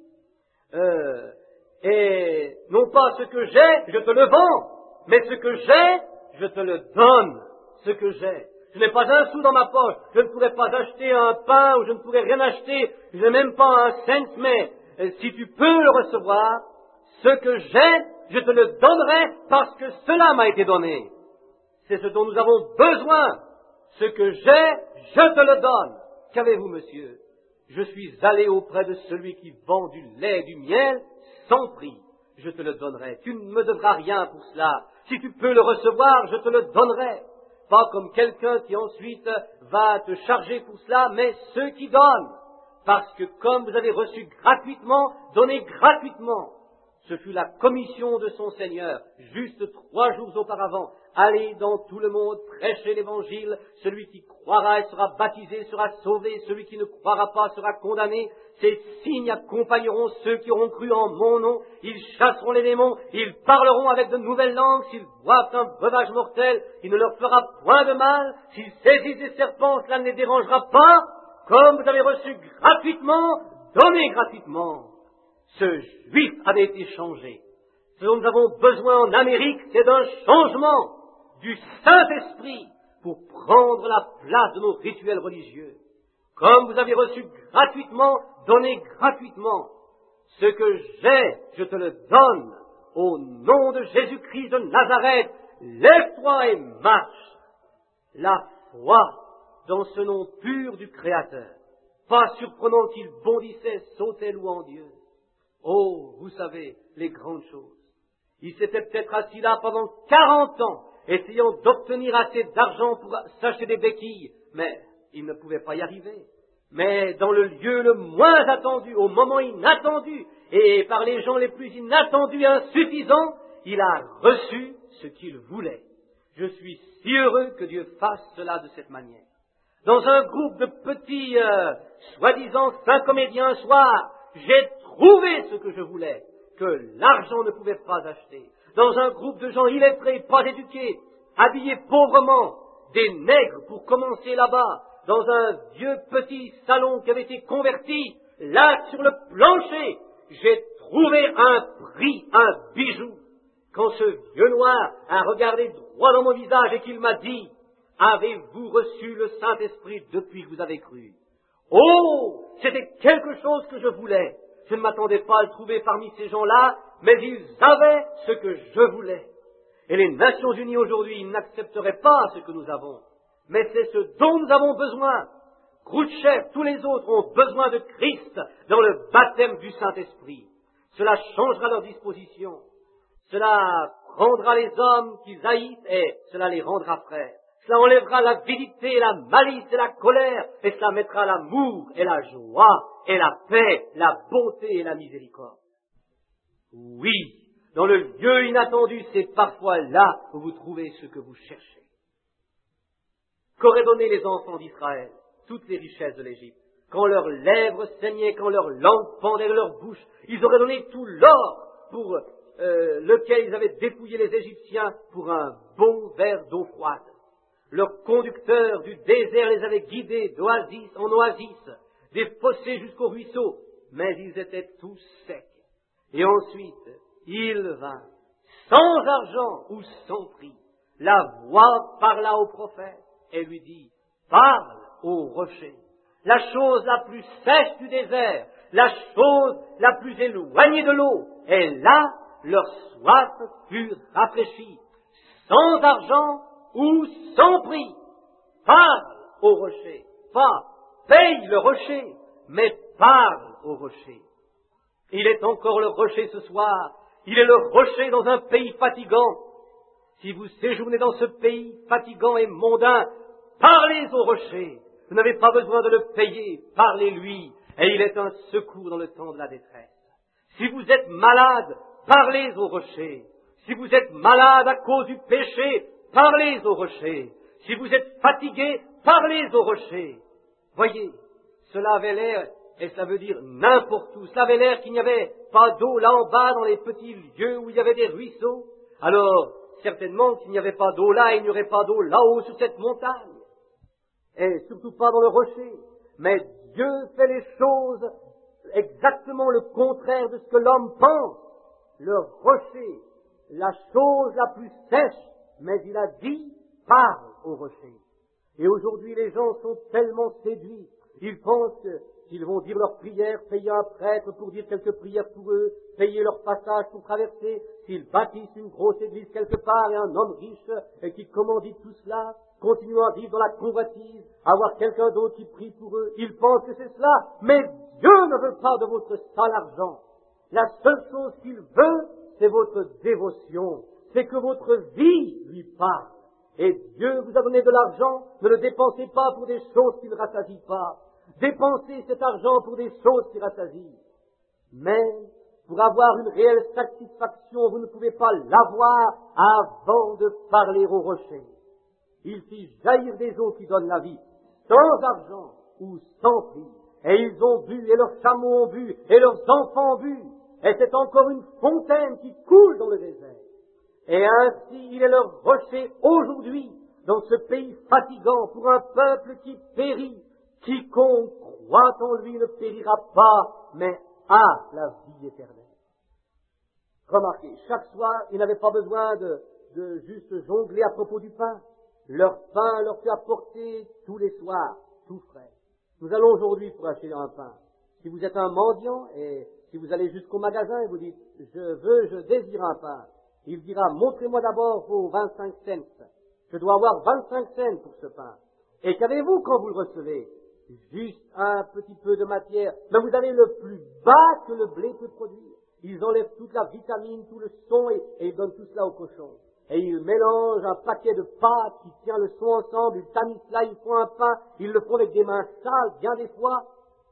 [SPEAKER 1] Et non pas ce que j'ai, je te le vends, mais ce que j'ai, je te le donne. Ce que j'ai. Je n'ai pas un sou dans ma poche, je ne pourrais pas acheter un pain, ou je ne pourrais rien acheter, je n'ai même pas un cent, mais si tu peux le recevoir, ce que j'ai, je te le donnerai parce que cela m'a été donné. C'est ce dont nous avons besoin. Ce que j'ai, je te le donne. Qu'avez-vous, monsieur? Je suis allé auprès de celui qui vend du lait et du miel sans prix. Je te le donnerai. Tu ne me devras rien pour cela. Si tu peux le recevoir, je te le donnerai. Pas comme quelqu'un qui ensuite va te charger pour cela, mais ceux qui donnent. Parce que comme vous avez reçu gratuitement, donnez gratuitement. Ce fut la commission de son Seigneur, juste 3 jours auparavant, allez dans tout le monde, prêchez l'évangile, celui qui croira et sera baptisé sera sauvé, celui qui ne croira pas sera condamné. Ces signes accompagneront ceux qui auront cru en mon nom, ils chasseront les démons, ils parleront avec de nouvelles langues, s'ils boivent un breuvage mortel, il ne leur fera point de mal, s'ils saisissent des serpents, cela ne les dérangera pas, comme vous avez reçu gratuitement, donnez gratuitement. Ce juif avait été changé. Ce dont nous avons besoin en Amérique, c'est d'un changement du Saint-Esprit pour prendre la place de nos rituels religieux. Comme vous avez reçu gratuitement, donnez gratuitement. Ce que j'ai, je te le donne. Au nom de Jésus-Christ de Nazareth, lève-toi et marche. La foi dans ce nom pur du Créateur. Pas surprenant qu'il bondissait, sautait louant Dieu. Oh, vous savez, les grandes choses. Il s'était peut-être assis là pendant 40 ans, essayant d'obtenir assez d'argent pour s'acheter des béquilles, mais il ne pouvait pas y arriver. Mais dans le lieu le moins attendu, au moment inattendu, et par les gens les plus inattendus et insuffisants, il a reçu ce qu'il voulait. Je suis si heureux que Dieu fasse cela de cette manière. Dans un groupe de petits, soi-disant, 5 comédiens un soir, j'ai trouvé ce que je voulais, que l'argent ne pouvait pas acheter. Dans un groupe de gens illettrés, pas éduqués, habillés pauvrement, des nègres pour commencer là-bas, dans un vieux petit salon qui avait été converti, là sur le plancher, j'ai trouvé un prix, un bijou. Quand ce vieux noir a regardé droit dans mon visage et qu'il m'a dit, « Avez-vous reçu le Saint-Esprit depuis que vous avez cru ?» Oh, c'était quelque chose que je voulais. Je ne m'attendais pas à le trouver parmi ces gens-là, mais ils avaient ce que je voulais. Et les Nations Unies aujourd'hui n'accepteraient pas ce que nous avons. Mais c'est ce dont nous avons besoin. Khrouchtchev, tous les autres ont besoin de Christ dans le baptême du Saint-Esprit. Cela changera leur disposition. Cela prendra les hommes qu'ils haïssent et cela les rendra frères. Cela enlèvera la vilité, la malice et la colère, et cela mettra l'amour et la joie et la paix, la bonté et la miséricorde. Oui, dans le lieu inattendu, c'est parfois là où vous trouvez ce que vous cherchez. Qu'auraient donné les enfants d'Israël, toutes les richesses de l'Égypte, quand leurs lèvres saignaient, quand leur langue pendait de leur bouche, ils auraient donné tout l'or pour lequel ils avaient dépouillé les Égyptiens pour un bon verre d'eau froide. Leurs conducteurs du désert les avaient guidés d'oasis en oasis, des fossés jusqu'au ruisseau, mais ils étaient tous secs. Et ensuite, il vint, sans argent ou sans prix. La voix parla au prophète et lui dit, parle au rocher. La chose la plus sèche du désert, la chose la plus éloignée de l'eau, et là, leur soif fut rafraîchie, sans argent ou sans prix. Parle au rocher, pas paye le rocher, mais parle au rocher. Il est encore le rocher ce soir, il est le rocher dans un pays fatigant. Si vous séjournez dans ce pays fatigant et mondain, parlez au rocher. Vous n'avez pas besoin de le payer, parlez-lui, et il est un secours dans le temps de la détresse. Si vous êtes malade, parlez au rocher. Si vous êtes malade à cause du péché, parlez au rocher. Si vous êtes fatigué, parlez au rocher. Voyez, cela avait l'air, et cela veut dire n'importe où, cela avait l'air qu'il n'y avait pas d'eau là en bas dans les petits lieux où il y avait des ruisseaux. Alors, certainement s'il n'y avait pas d'eau là, il n'y aurait pas d'eau là-haut sur cette montagne. Et surtout pas dans le rocher. Mais Dieu fait les choses exactement le contraire de ce que l'homme pense. Le rocher, la chose la plus sèche, mais il a dit, parle au rocher. Et aujourd'hui, les gens sont tellement séduits, ils pensent qu'ils vont dire leurs prières, payer un prêtre pour dire quelques prières pour eux, payer leur passage pour traverser, s'ils bâtissent une grosse église quelque part et un homme riche qui commandite tout cela, continuant à vivre dans la convoitise, avoir quelqu'un d'autre qui prie pour eux, ils pensent que c'est cela, mais Dieu ne veut pas de votre sale argent. La seule chose qu'il veut, c'est votre dévotion, c'est que votre vie lui parle. Et Dieu vous a donné de l'argent, ne le dépensez pas pour des choses qui ne rassasient pas. Dépensez cet argent pour des choses qui rassasient. Mais Pour avoir une réelle satisfaction, vous ne pouvez pas l'avoir avant de parler au rocher. Il fit jaillir des eaux qui donnent la vie, sans argent ou sans prix. Et ils ont bu, et leurs chameaux ont bu, et leurs enfants ont bu. Et c'est encore une fontaine qui coule dans le désert. Et ainsi, il est leur rocher aujourd'hui, dans ce pays fatigant, pour un peuple qui périt. Quiconque croit en lui ne périra pas, mais a la vie éternelle. Remarquez, chaque soir, ils n'avaient pas besoin de juste jongler à propos du pain. Leur pain leur fut apporté tous les soirs, tout frais. Nous allons aujourd'hui pour acheter un pain. Si vous êtes un mendiant et si vous allez jusqu'au magasin et vous dites « je désire un pain », il dira « montrez-moi d'abord vos 25 cents. Je dois avoir 25 cents pour ce pain. » Et qu'avez-vous quand vous le recevez? Juste un petit peu de matière. Mais vous avez le plus bas que le blé peut produire. Ils enlèvent toute la vitamine, tout le son et ils donnent tout cela au cochon. Et ils mélangent un paquet de pâtes qui tient le son ensemble, ils tamisent cela, ils font un pain, ils le font avec des mains sales, bien des fois.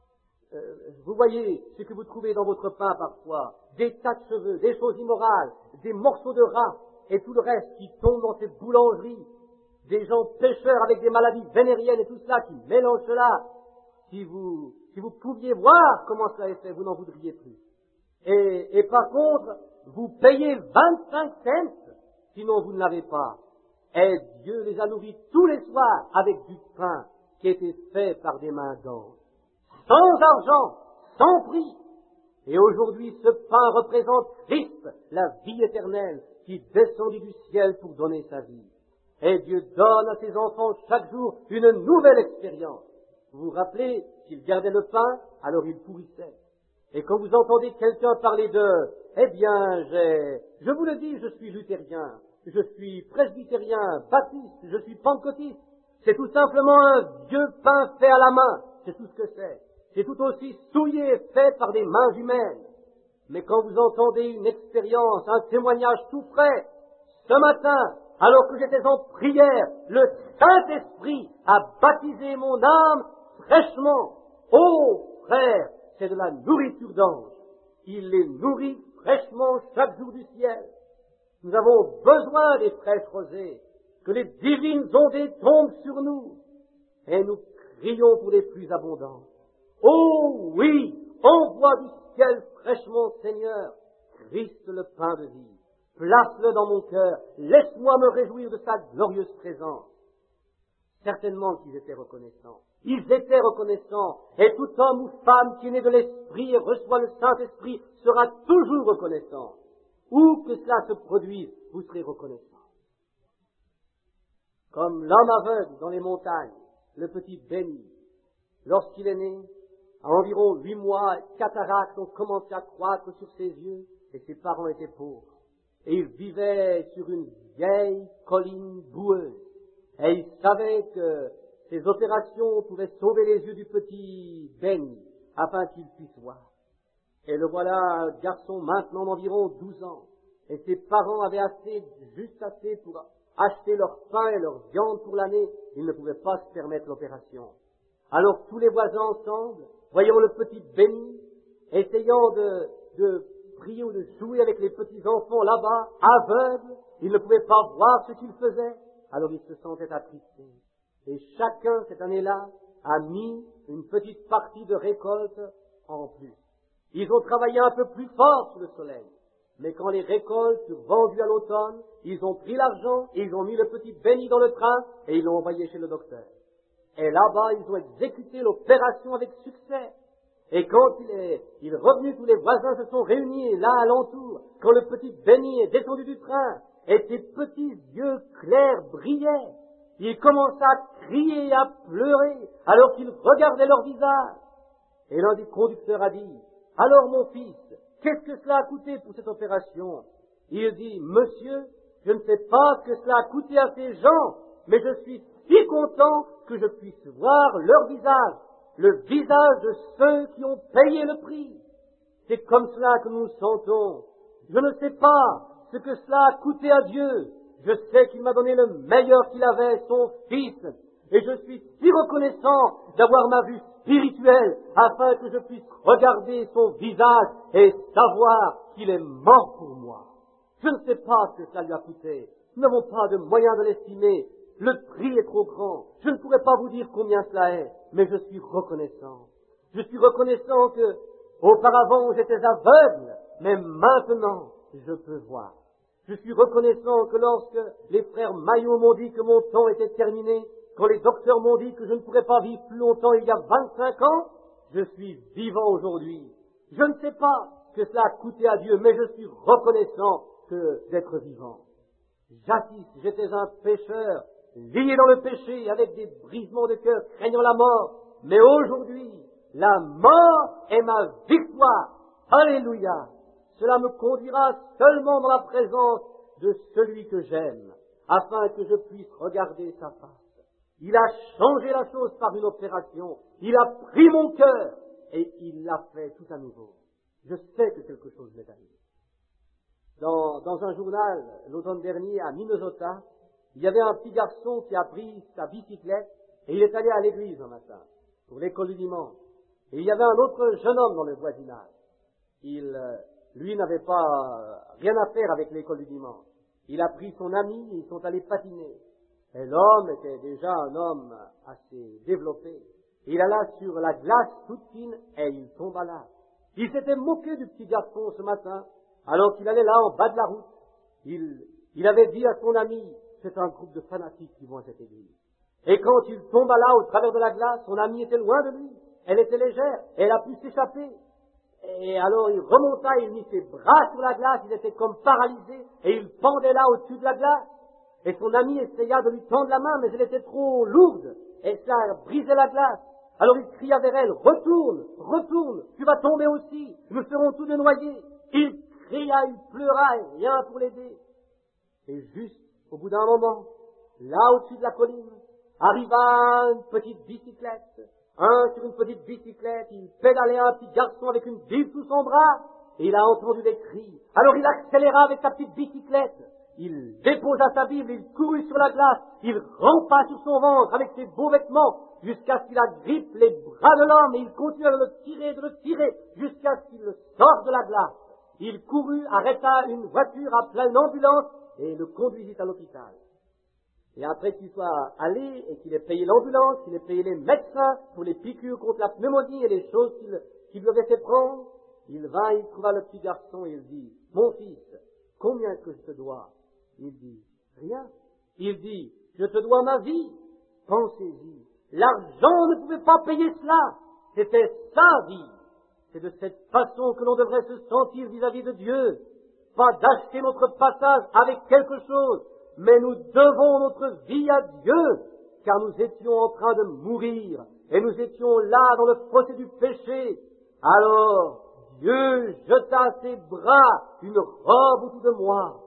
[SPEAKER 1] Vous voyez ce que vous trouvez dans votre pain parfois, des tas de cheveux, des choses immorales, des morceaux de rat et tout le reste qui tombe dans ces boulangeries, des gens pêcheurs avec des maladies vénériennes et tout cela qui mélangent cela. Si vous pouviez voir comment cela est fait, vous n'en voudriez plus. Et par contre, vous payez 25 cents, sinon vous ne l'avez pas. Et Dieu les a nourris tous les soirs avec du pain qui était fait par des mains d'anges. Sans argent, sans prix. Et aujourd'hui, ce pain représente Christ, la vie éternelle, qui descendit du ciel pour donner sa vie. Et Dieu donne à ses enfants chaque jour une nouvelle expérience. Vous vous rappelez, s'ils gardaient le pain, alors ils pourrissaient. Et quand vous entendez quelqu'un parler de « Eh bien, je vous le dis, je suis luthérien, je suis presbytérien, baptiste, je suis pentecôtiste », c'est tout simplement un vieux pain fait à la main, c'est tout ce que c'est. C'est tout aussi souillé, fait par des mains humaines. Mais quand vous entendez une expérience, un témoignage tout frais, ce matin, alors que j'étais en prière, le Saint-Esprit a baptisé mon âme fraîchement. Oh, frère, c'est de la nourriture d'ange. Il les nourrit fraîchement chaque jour du ciel. Nous avons besoin des fraîches rosées, que les divines ondées tombent sur nous, et nous crions pour les plus abondants. Oh oui, envoie du ciel fraîchement, Seigneur, Christ le pain de vie. Place-le dans mon cœur, laisse-moi me réjouir de sa glorieuse présence. Certainement qu'ils étaient reconnaissants. Ils étaient reconnaissants, et tout homme ou femme qui est né de l'Esprit et reçoit le Saint-Esprit sera toujours reconnaissant. Où que cela se produise, vous serez reconnaissants. Comme l'homme aveugle dans les montagnes, le petit Benny, lorsqu'il est né, à environ 8 mois, cataractes ont commencé à croître sur ses yeux, et ses parents étaient pauvres. Et il vivait sur une vieille colline boueuse. Et il savait que ces opérations pouvaient sauver les yeux du petit Benny, afin qu'il puisse voir. Et le voilà, un garçon maintenant d'environ 12 ans. Et ses parents avaient juste assez pour acheter leur pain et leur viande pour l'année. Ils ne pouvaient pas se permettre l'opération. Alors tous les voisins ensemble, voyant le petit Benny, essayant de prier ou de jouer avec les petits enfants là-bas, aveugles, ils ne pouvaient pas voir ce qu'ils faisaient. Alors ils se sentaient attristés. Et chacun, cette année-là, a mis une petite partie de récolte en plus. Ils ont travaillé un peu plus fort sous le soleil. Mais quand les récoltes furent vendues à l'automne, ils ont pris l'argent, et ils ont mis le petit Benny dans le train, et ils l'ont envoyé chez le docteur. Et là-bas, ils ont exécuté l'opération avec succès. Et quand il est revenu, tous les voisins se sont réunis là alentour. Quand le petit Benny est descendu du train, et ses petits yeux clairs brillaient, il commença à crier et à pleurer, alors qu'il regardait leur visage. Et l'un des conducteurs a dit, « Alors mon fils, qu'est-ce que cela a coûté pour cette opération ?» Il dit, « Monsieur, je ne sais pas ce que cela a coûté à ces gens, mais je suis si content que je puisse voir leur visage, le visage de ceux qui ont payé le prix. C'est comme cela que nous nous sentons. Je ne sais pas ce que cela a coûté à Dieu. Je sais qu'il m'a donné le meilleur qu'il avait, son Fils, et je suis si reconnaissant d'avoir ma vue spirituelle, afin que je puisse regarder son visage et savoir qu'il est mort pour moi. Je ne sais pas ce que cela lui a coûté. Nous n'avons pas de moyen de l'estimer. Le prix est trop grand. Je ne pourrais pas vous dire combien cela est, mais je suis reconnaissant. Je suis reconnaissant que, auparavant, j'étais aveugle, mais maintenant, je peux voir. Je suis reconnaissant que lorsque les frères Maillot m'ont dit que mon temps était terminé, quand les docteurs m'ont dit que je ne pourrais pas vivre plus longtemps il y a 25 ans, je suis vivant aujourd'hui. Je ne sais pas ce que cela a coûté à Dieu, mais je suis reconnaissant d'être vivant. Jadis, j'étais un pécheur, lié dans le péché, avec des brisements de cœur, craignant la mort. Mais aujourd'hui, la mort est ma victoire. Alléluia! Cela me conduira seulement dans la présence de celui que j'aime, afin que je puisse regarder sa face. Il a changé la chose par une opération. Il a pris mon cœur et il l'a fait tout à nouveau. Je sais que quelque chose m'est arrivé. Dans un journal, l'automne dernier, à Minnesota, il y avait un petit garçon qui a pris sa bicyclette et il est allé à l'église un matin, pour l'école du dimanche. Et il y avait un autre jeune homme dans le voisinage. Lui n'avait pas rien à faire avec l'école du dimanche. Il a pris son ami et ils sont allés patiner. Et l'homme était déjà un homme assez développé. Il alla sur la glace toute fine et il tomba là. Il s'était moqué du petit garçon ce matin, alors qu'il allait là en bas de la route. Il avait dit à son ami, c'est un groupe de fanatiques qui vont à cette église. Et quand il tomba là au travers de la glace, son ami était loin de lui. Elle était légère et elle a pu s'échapper. Et alors il remonta, il mit ses bras sur la glace, il était comme paralysé et il pendait là au-dessus de la glace. Et son ami essaya de lui tendre la main, mais elle était trop lourde et ça brisait la glace. Alors il cria vers elle, retourne, retourne, tu vas tomber aussi, nous serons tous deux noyés. Il cria, il pleura et rien pour l'aider. Et juste au bout d'un moment, là au-dessus de la colline, arriva une petite bicyclette. Sur une petite bicyclette, il pédalait un petit garçon avec une Bible sous son bras, et il a entendu des cris. Alors il accéléra avec sa petite bicyclette. Il déposa sa Bible, il courut sur la glace, il rampa sur son ventre avec ses beaux vêtements, jusqu'à ce qu'il agrippe les bras de l'homme, et il continua de le tirer, jusqu'à ce qu'il le sorte de la glace. Il courut, arrêta une voiture, appela une ambulance, et le conduisit à l'hôpital. Et après qu'il soit allé et qu'il ait payé l'ambulance, qu'il ait payé les médecins pour les piqûres contre la pneumonie et les choses qu'il lui avait fait prendre, il vint, il trouva le petit garçon et il dit, mon fils, combien est-ce que je te dois? Il dit, rien. Il dit, je te dois ma vie. Pensez-y. L'argent ne pouvait pas payer cela. C'était sa vie. C'est de cette façon que l'on devrait se sentir vis-à-vis de Dieu. Pas d'acheter notre passage avec quelque chose, mais nous devons notre vie à Dieu, car nous étions en train de mourir, et nous étions là dans le fossé du péché. Alors, Dieu jeta à ses bras une robe autour de moi.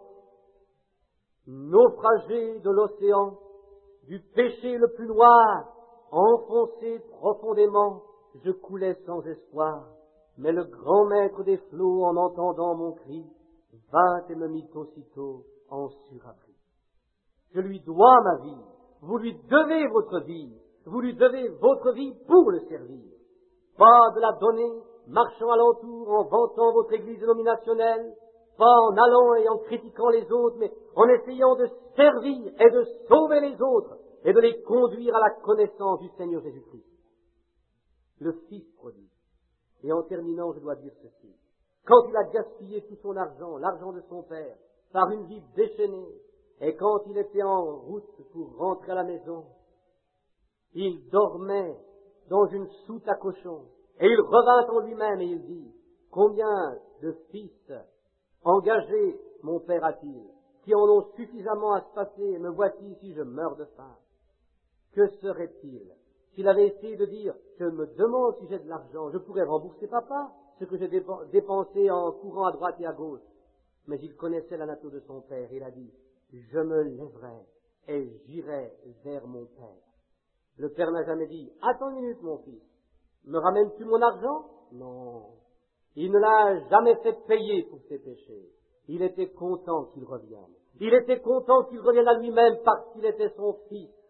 [SPEAKER 1] Naufragé de l'océan, du péché le plus noir, enfoncé profondément, je coulais sans espoir. Mais le grand maître des flots, en entendant mon cri, vint et me mit aussitôt en surabri. Je lui dois ma vie. Vous lui devez votre vie. Vous lui devez votre vie pour le servir. Pas de la donner, marchant alentour en vantant votre église dénominationnelle, pas en allant et en critiquant les autres, mais en essayant de servir et de sauver les autres et de les conduire à la connaissance du Seigneur Jésus-Christ. Le Fils prodigue. Et en terminant, je dois dire ceci. Quand il a gaspillé tout son argent, l'argent de son père, par une vie déchaînée, et quand il était en route pour rentrer à la maison, il dormait dans une soute à cochon, et il revint en lui-même et il dit, combien de fils engagés mon père a-t-il, qui en ont suffisamment à se passer, et me voici ici, je meurs de faim. Que serait-il s'il avait essayé de dire, je me demande si j'ai de l'argent, je pourrais rembourser papa, ce que j'ai dépensé en courant à droite et à gauche. Mais il connaissait la nature de son père, et il a dit, je me lèverai et j'irai vers mon père. Le père n'a jamais dit, attends une minute mon fils, me ramènes-tu mon argent? Non. Il ne l'a jamais fait payer pour ses péchés. Il était content qu'il revienne. Il était content qu'il revienne à lui-même parce qu'il était son fils.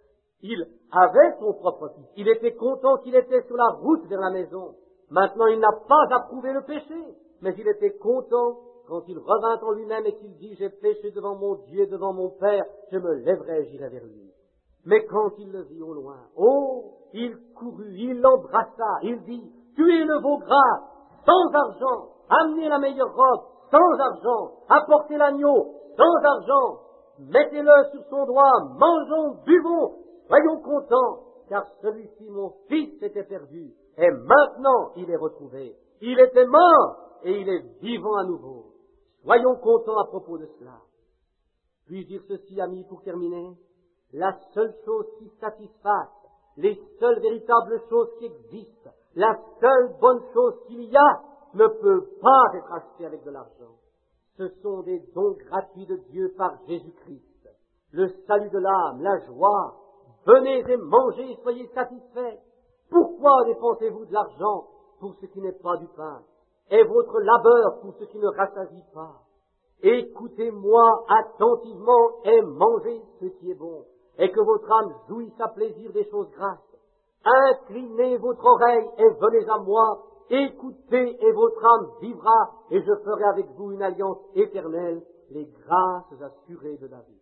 [SPEAKER 1] Il avait son propre fils. Il était content qu'il était sur la route vers la maison. Maintenant, il n'a pas approuvé le péché, mais il était content quand il revint en lui-même et qu'il dit « J'ai péché devant mon Dieu, devant mon Père, je me lèverai, j'irai vers lui. » Mais quand il le vit au loin, oh, il courut, il l'embrassa, il dit « Tuez le veau gras, sans argent, amenez la meilleure robe, sans argent, apportez l'agneau, sans argent, mettez-le sur son doigt, mangeons, buvons, soyons contents, car celui-ci, mon fils, était perdu, et maintenant il est retrouvé. Il était mort, et il est vivant à nouveau. Soyons contents à propos de cela. Puis-je dire ceci, amis, pour terminer? La seule chose qui satisfasse, les seules véritables choses qui existent, la seule bonne chose qu'il y a, ne peut pas être achetée avec de l'argent. Ce sont des dons gratuits de Dieu par Jésus-Christ. Le salut de l'âme, la joie. Venez et mangez et soyez satisfaits. Pourquoi dépensez-vous de l'argent pour ce qui n'est pas du pain, et votre labeur pour ce qui ne rassasie pas? Écoutez-moi attentivement et mangez ce qui est bon, et que votre âme jouisse à plaisir des choses grasses. Inclinez votre oreille et venez à moi. Écoutez et votre âme vivra, et je ferai avec vous une alliance éternelle, les grâces assurées de la vie.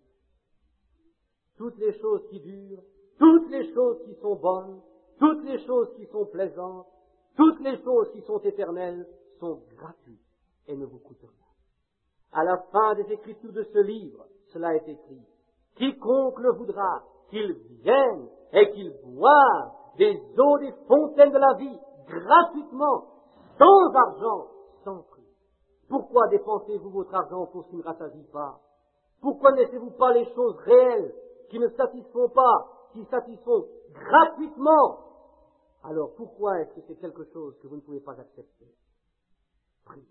[SPEAKER 1] Toutes les choses qui durent, toutes les choses qui sont bonnes, toutes les choses qui sont plaisantes, toutes les choses qui sont éternelles sont gratuites et ne vous coûtent rien. À la fin des écritures de ce livre, cela est écrit. Quiconque le voudra, qu'il vienne et qu'il boive des eaux des fontaines de la vie, gratuitement, sans argent, sans prix. Pourquoi dépensez-vous votre argent pour ce qui ne rassasie pas? Pourquoi ne laissez-vous pas les choses réelles qui ne satisfont pas, qui satisfont gratuitement? Alors pourquoi est-ce que c'est quelque chose que vous ne pouvez pas accepter? Priez.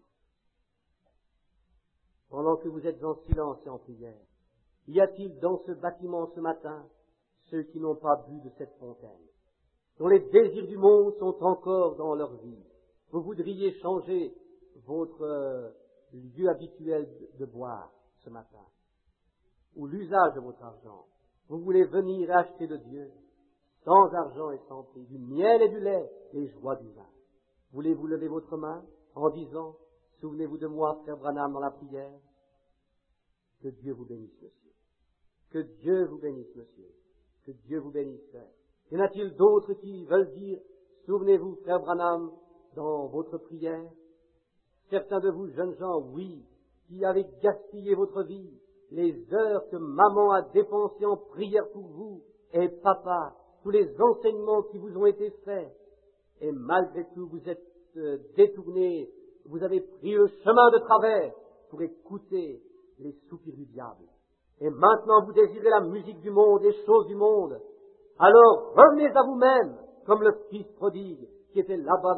[SPEAKER 1] Pendant que vous êtes en silence et en prière, y a-t-il dans ce bâtiment ce matin ceux qui n'ont pas bu de cette fontaine, dont les désirs du monde sont encore dans leur vie? Vous voudriez changer votre lieu habituel de boire ce matin, ou l'usage de votre argent. Vous voulez venir acheter de Dieu, sans argent et sans prix, du miel et du lait, les joies du vin. Voulez-vous lever votre main en disant, souvenez-vous de moi, frère Branham, dans la prière? Que Dieu vous bénisse, monsieur. Que Dieu vous bénisse, monsieur. Que Dieu vous bénisse, frère. Y en a-t-il d'autres qui veulent dire, souvenez-vous, frère Branham, dans votre prière? Certains de vous, jeunes gens, oui, qui avez gaspillé votre vie, les heures que maman a dépensées en prière pour vous, et papa, tous les enseignements qui vous ont été faits, et malgré tout vous êtes détournés, vous avez pris le chemin de travers pour écouter les soupirs du diable. Et maintenant vous désirez la musique du monde, les choses du monde. Alors revenez à vous-même, comme le fils prodigue qui était là-bas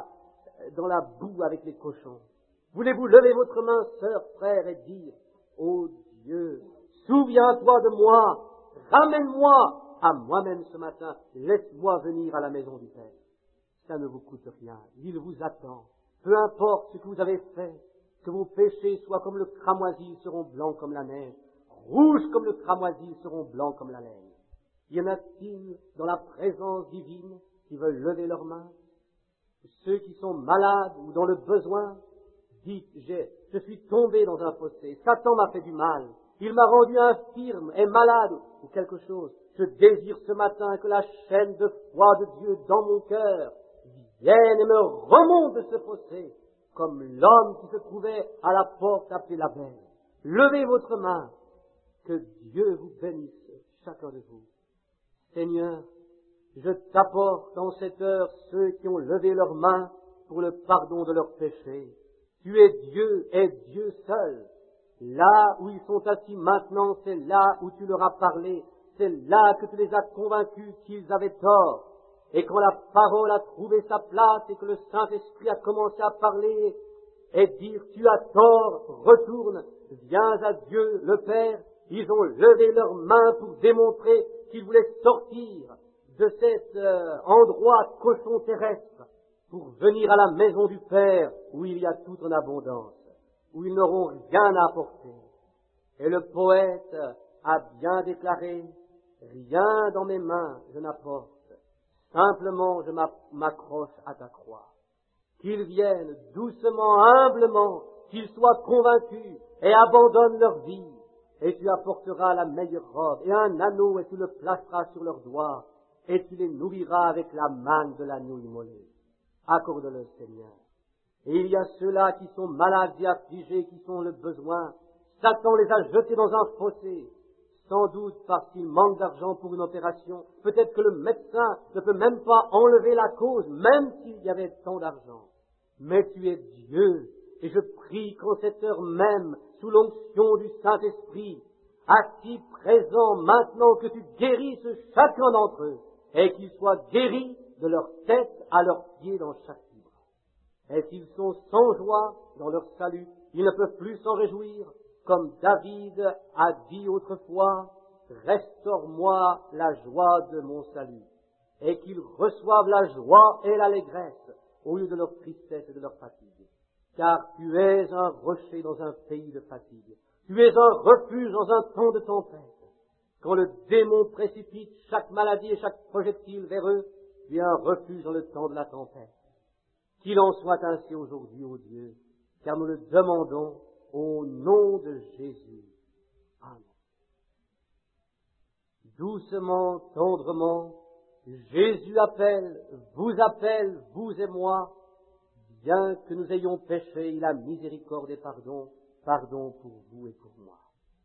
[SPEAKER 1] dans la boue avec les cochons. Voulez-vous lever votre main, sœur, frère, et dire, ô Dieu, souviens-toi de moi, ramène-moi à moi-même ce matin, laisse-moi venir à la maison du Père. Ça ne vous coûte rien, il vous attend. Peu importe ce que vous avez fait, que vos péchés soient comme le cramoisi, seront blancs comme la neige, rouges comme le cramoisi, seront blancs comme la laine. Y en a-t-il dans la présence divine qui veulent lever leurs mains? Ceux qui sont malades ou dans le besoin, dites, je suis tombé dans un fossé, Satan m'a fait du mal, il m'a rendu infirme et malade, ou quelque chose. Je désire ce matin que la chaîne de foi de Dieu dans mon cœur vienne et me remonte de ce fossé, comme l'homme qui se trouvait à la porte appelée la Belle. Levez votre main, que Dieu vous bénisse, chacun de vous. Seigneur, je t'apporte en cette heure ceux qui ont levé leurs mains pour le pardon de leurs péchés. Tu es Dieu et Dieu seul. Là où ils sont assis maintenant, c'est là où tu leur as parlé. C'est là que tu les as convaincus qu'ils avaient tort. Et quand la parole a trouvé sa place et que le Saint-Esprit a commencé à parler et dire « Tu as tort, retourne, viens à Dieu le Père », ils ont levé leurs mains pour démontrer qu'ils voulaient sortir de cet endroit cochon terrestre pour venir à la maison du Père où il y a tout en abondance, où ils n'auront rien à apporter. Et le poète a bien déclaré, Rien dans mes mains je n'apporte, simplement je m'accroche à ta croix. Qu'ils viennent doucement, humblement, qu'ils soient convaincus et abandonnent leur vie. Et tu apporteras la meilleure robe et un anneau et tu le placeras sur leurs doigts et tu les nourriras avec la manne de l'agneau immolé. Accorde-le, Seigneur. Et il y a ceux-là qui sont malades et affligés, qui sont le besoin. Satan les a jetés dans un fossé, sans doute parce qu'ils manquent d'argent pour une opération. Peut-être que le médecin ne peut même pas enlever la cause, même s'il y avait tant d'argent. Mais tu es Dieu, et je prie qu'en cette heure même, sous l'onction du Saint-Esprit, assis présent maintenant, que tu guérisses chacun d'entre eux, et qu'ils soient guéris de leur tête à leurs pieds dans chaque fibre. Et s'ils sont sans joie dans leur salut, ils ne peuvent plus s'en réjouir, comme David a dit autrefois, « Restaure-moi la joie de mon salut », et qu'ils reçoivent la joie et l'allégresse au lieu de leur tristesse et de leur fatigue. Car tu es un rocher dans un pays de fatigue. Tu es un refuge dans un temps de tempête. Quand le démon précipite chaque maladie et chaque projectile vers eux, tu es un refuge dans le temps de la tempête. Qu'il en soit ainsi aujourd'hui, ô Dieu, car nous le demandons au nom de Jésus. Amen. Doucement, tendrement, Jésus appelle, vous et moi, bien que nous ayons péché, il a miséricorde et pardon pour vous et pour moi.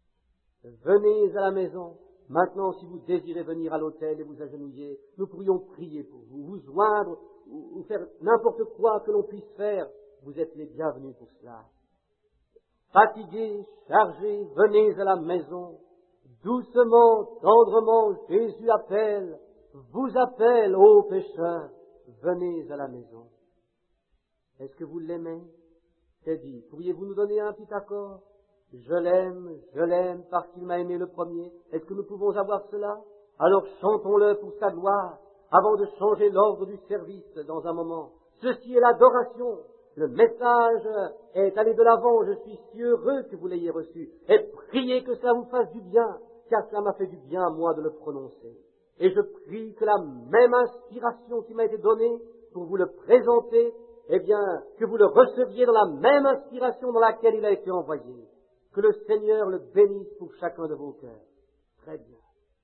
[SPEAKER 1] Venez à la maison. Maintenant, si vous désirez venir à l'autel et vous agenouiller, nous pourrions prier pour vous, vous joindre, ou faire n'importe quoi que l'on puisse faire. Vous êtes les bienvenus pour cela. Fatigués, chargés, venez à la maison. Doucement, tendrement, Jésus appelle, vous appelle, ô pécheurs, venez à la maison. Est-ce que vous l'aimez? C'est dit. Pourriez-vous nous donner un petit accord? Je l'aime parce qu'il m'a aimé le premier. Est-ce que nous pouvons avoir cela? Alors chantons-le pour sa gloire, avant de changer l'ordre du service dans un moment. Ceci est l'adoration. Le message est allé de l'avant. Je suis si heureux que vous l'ayez reçu. Et priez que cela vous fasse du bien, car cela m'a fait du bien à moi de le prononcer. Et je prie que la même inspiration qui m'a été donnée pour vous le présenter, eh bien, que vous le receviez dans la même inspiration dans laquelle il a été envoyé. Que le Seigneur le bénisse pour chacun de vos cœurs. Très bien.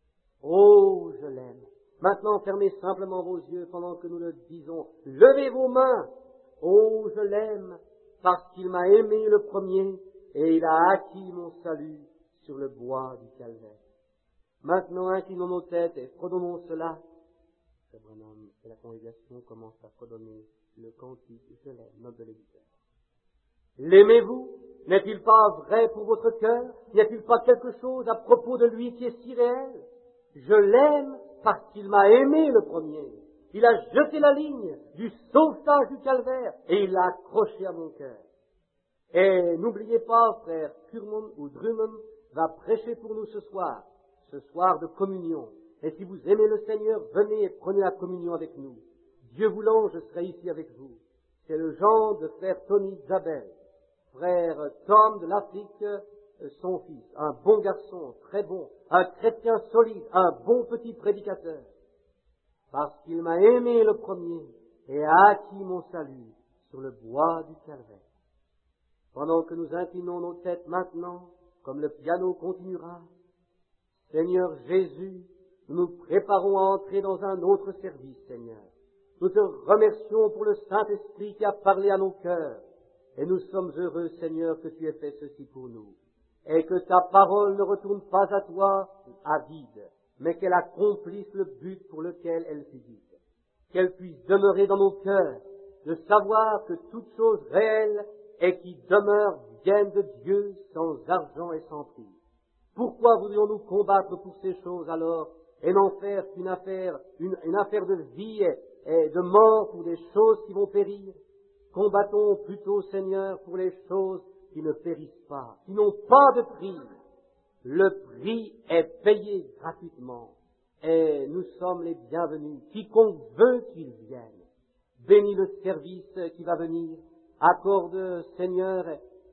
[SPEAKER 1] Oh, je l'aime. Maintenant, fermez simplement vos yeux pendant que nous le disons. Levez vos mains. Oh, je l'aime parce qu'il m'a aimé le premier et il a acquis mon salut sur le bois du calvaire. Maintenant, inclinons nos têtes et fredonnons cela. Le bonhomme et la congrégation commencent à fredonner le cantique « Je l'aime », note de l'éditeur. L'aimez-vous? N'est-il pas vrai pour votre cœur? N'y a-t-il pas quelque chose à propos de lui qui est si réel? Je l'aime parce qu'il m'a aimé le premier. Il a jeté la ligne du sauvetage du calvaire et il l'a accroché à mon cœur. Et n'oubliez pas, frère Kurman ou Drummond va prêcher pour nous ce soir de communion. Et si vous aimez le Seigneur, venez et prenez la communion avec nous. Dieu voulant, je serai ici avec vous. C'est le genre de frère Tony Zabel, frère Tom de l'Afrique, son fils, un bon garçon, très bon, un chrétien solide, un bon petit prédicateur. Parce qu'il m'a aimé le premier et a acquis mon salut sur le bois du calvaire. Pendant que nous inclinons nos têtes maintenant, comme le piano continuera, Seigneur Jésus, nous nous préparons à entrer dans un autre service, Seigneur. Nous te remercions pour le Saint-Esprit qui a parlé à nos cœurs. Et nous sommes heureux, Seigneur, que tu aies fait ceci pour nous. Et que ta parole ne retourne pas à toi à vide, mais qu'elle accomplisse le but pour lequel elle fut dite. Qu'elle puisse demeurer dans nos cœurs, de savoir que toute chose réelle et qui demeure viennent de Dieu sans argent et sans prix. Pourquoi voudrions-nous combattre pour ces choses alors et n'en faire qu'une affaire, une affaire de vie et de mort pour des choses qui vont périr? Combattons plutôt, Seigneur, pour les choses qui ne périssent pas, qui n'ont pas de prix. Le prix est payé gratuitement et nous sommes les bienvenus. Quiconque veut qu'il vienne. Bénis le service qui va venir. Accorde, Seigneur,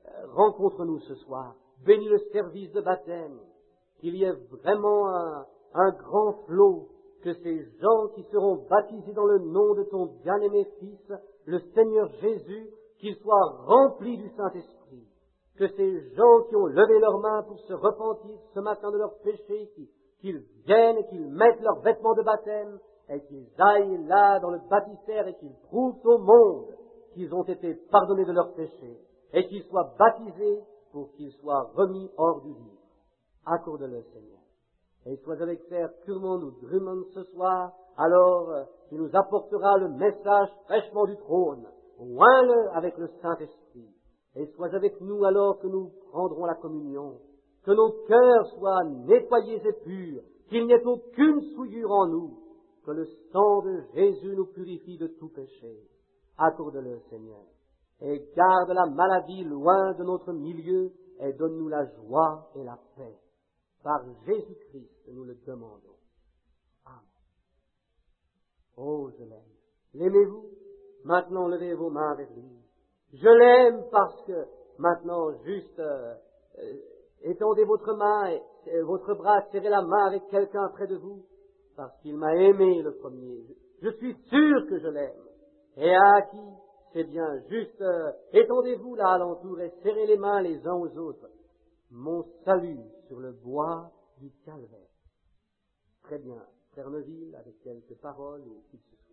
[SPEAKER 1] rencontre-nous ce soir. Bénis le service de baptême. Qu'il y ait vraiment un grand flot, que ces gens qui seront baptisés dans le nom de ton bien-aimé Fils, le Seigneur Jésus, qu'ils soient remplis du Saint-Esprit, que ces gens qui ont levé leurs mains pour se repentir ce matin de leurs péchés, qu'ils viennent et qu'ils mettent leurs vêtements de baptême, et qu'ils aillent là dans le baptistère et qu'ils prouvent au monde qu'ils ont été pardonnés de leurs péchés, et qu'ils soient baptisés pour qu'ils soient remis hors du livre. Accorde-le, Seigneur. Et sois avec Frère Curmond ou Drummond ce soir, alors tu nous apporteras le message fraîchement du trône. Oins-le avec le Saint-Esprit. Et sois avec nous alors que nous prendrons la communion. Que nos cœurs soient nettoyés et purs, qu'il n'y ait aucune souillure en nous, que le sang de Jésus nous purifie de tout péché. Accorde-le, Seigneur. Et garde la maladie loin de notre milieu et donne-nous la joie et la paix. Par Jésus-Christ, nous le demandons. Amen. Oh, je l'aime. L'aimez-vous? Maintenant, levez vos mains vers lui. Je l'aime parce que, maintenant, juste, étendez votre main et votre bras, serrez la main avec quelqu'un près de vous, parce qu'il m'a aimé le premier. Je suis sûr que je l'aime. Et à qui? C'est bien, juste, étendez-vous là alentour et serrez les mains les uns aux autres. Mon salut sur le bois du calvaire. Très bien. Frère Neville, avec quelques paroles ou qui que ce soit.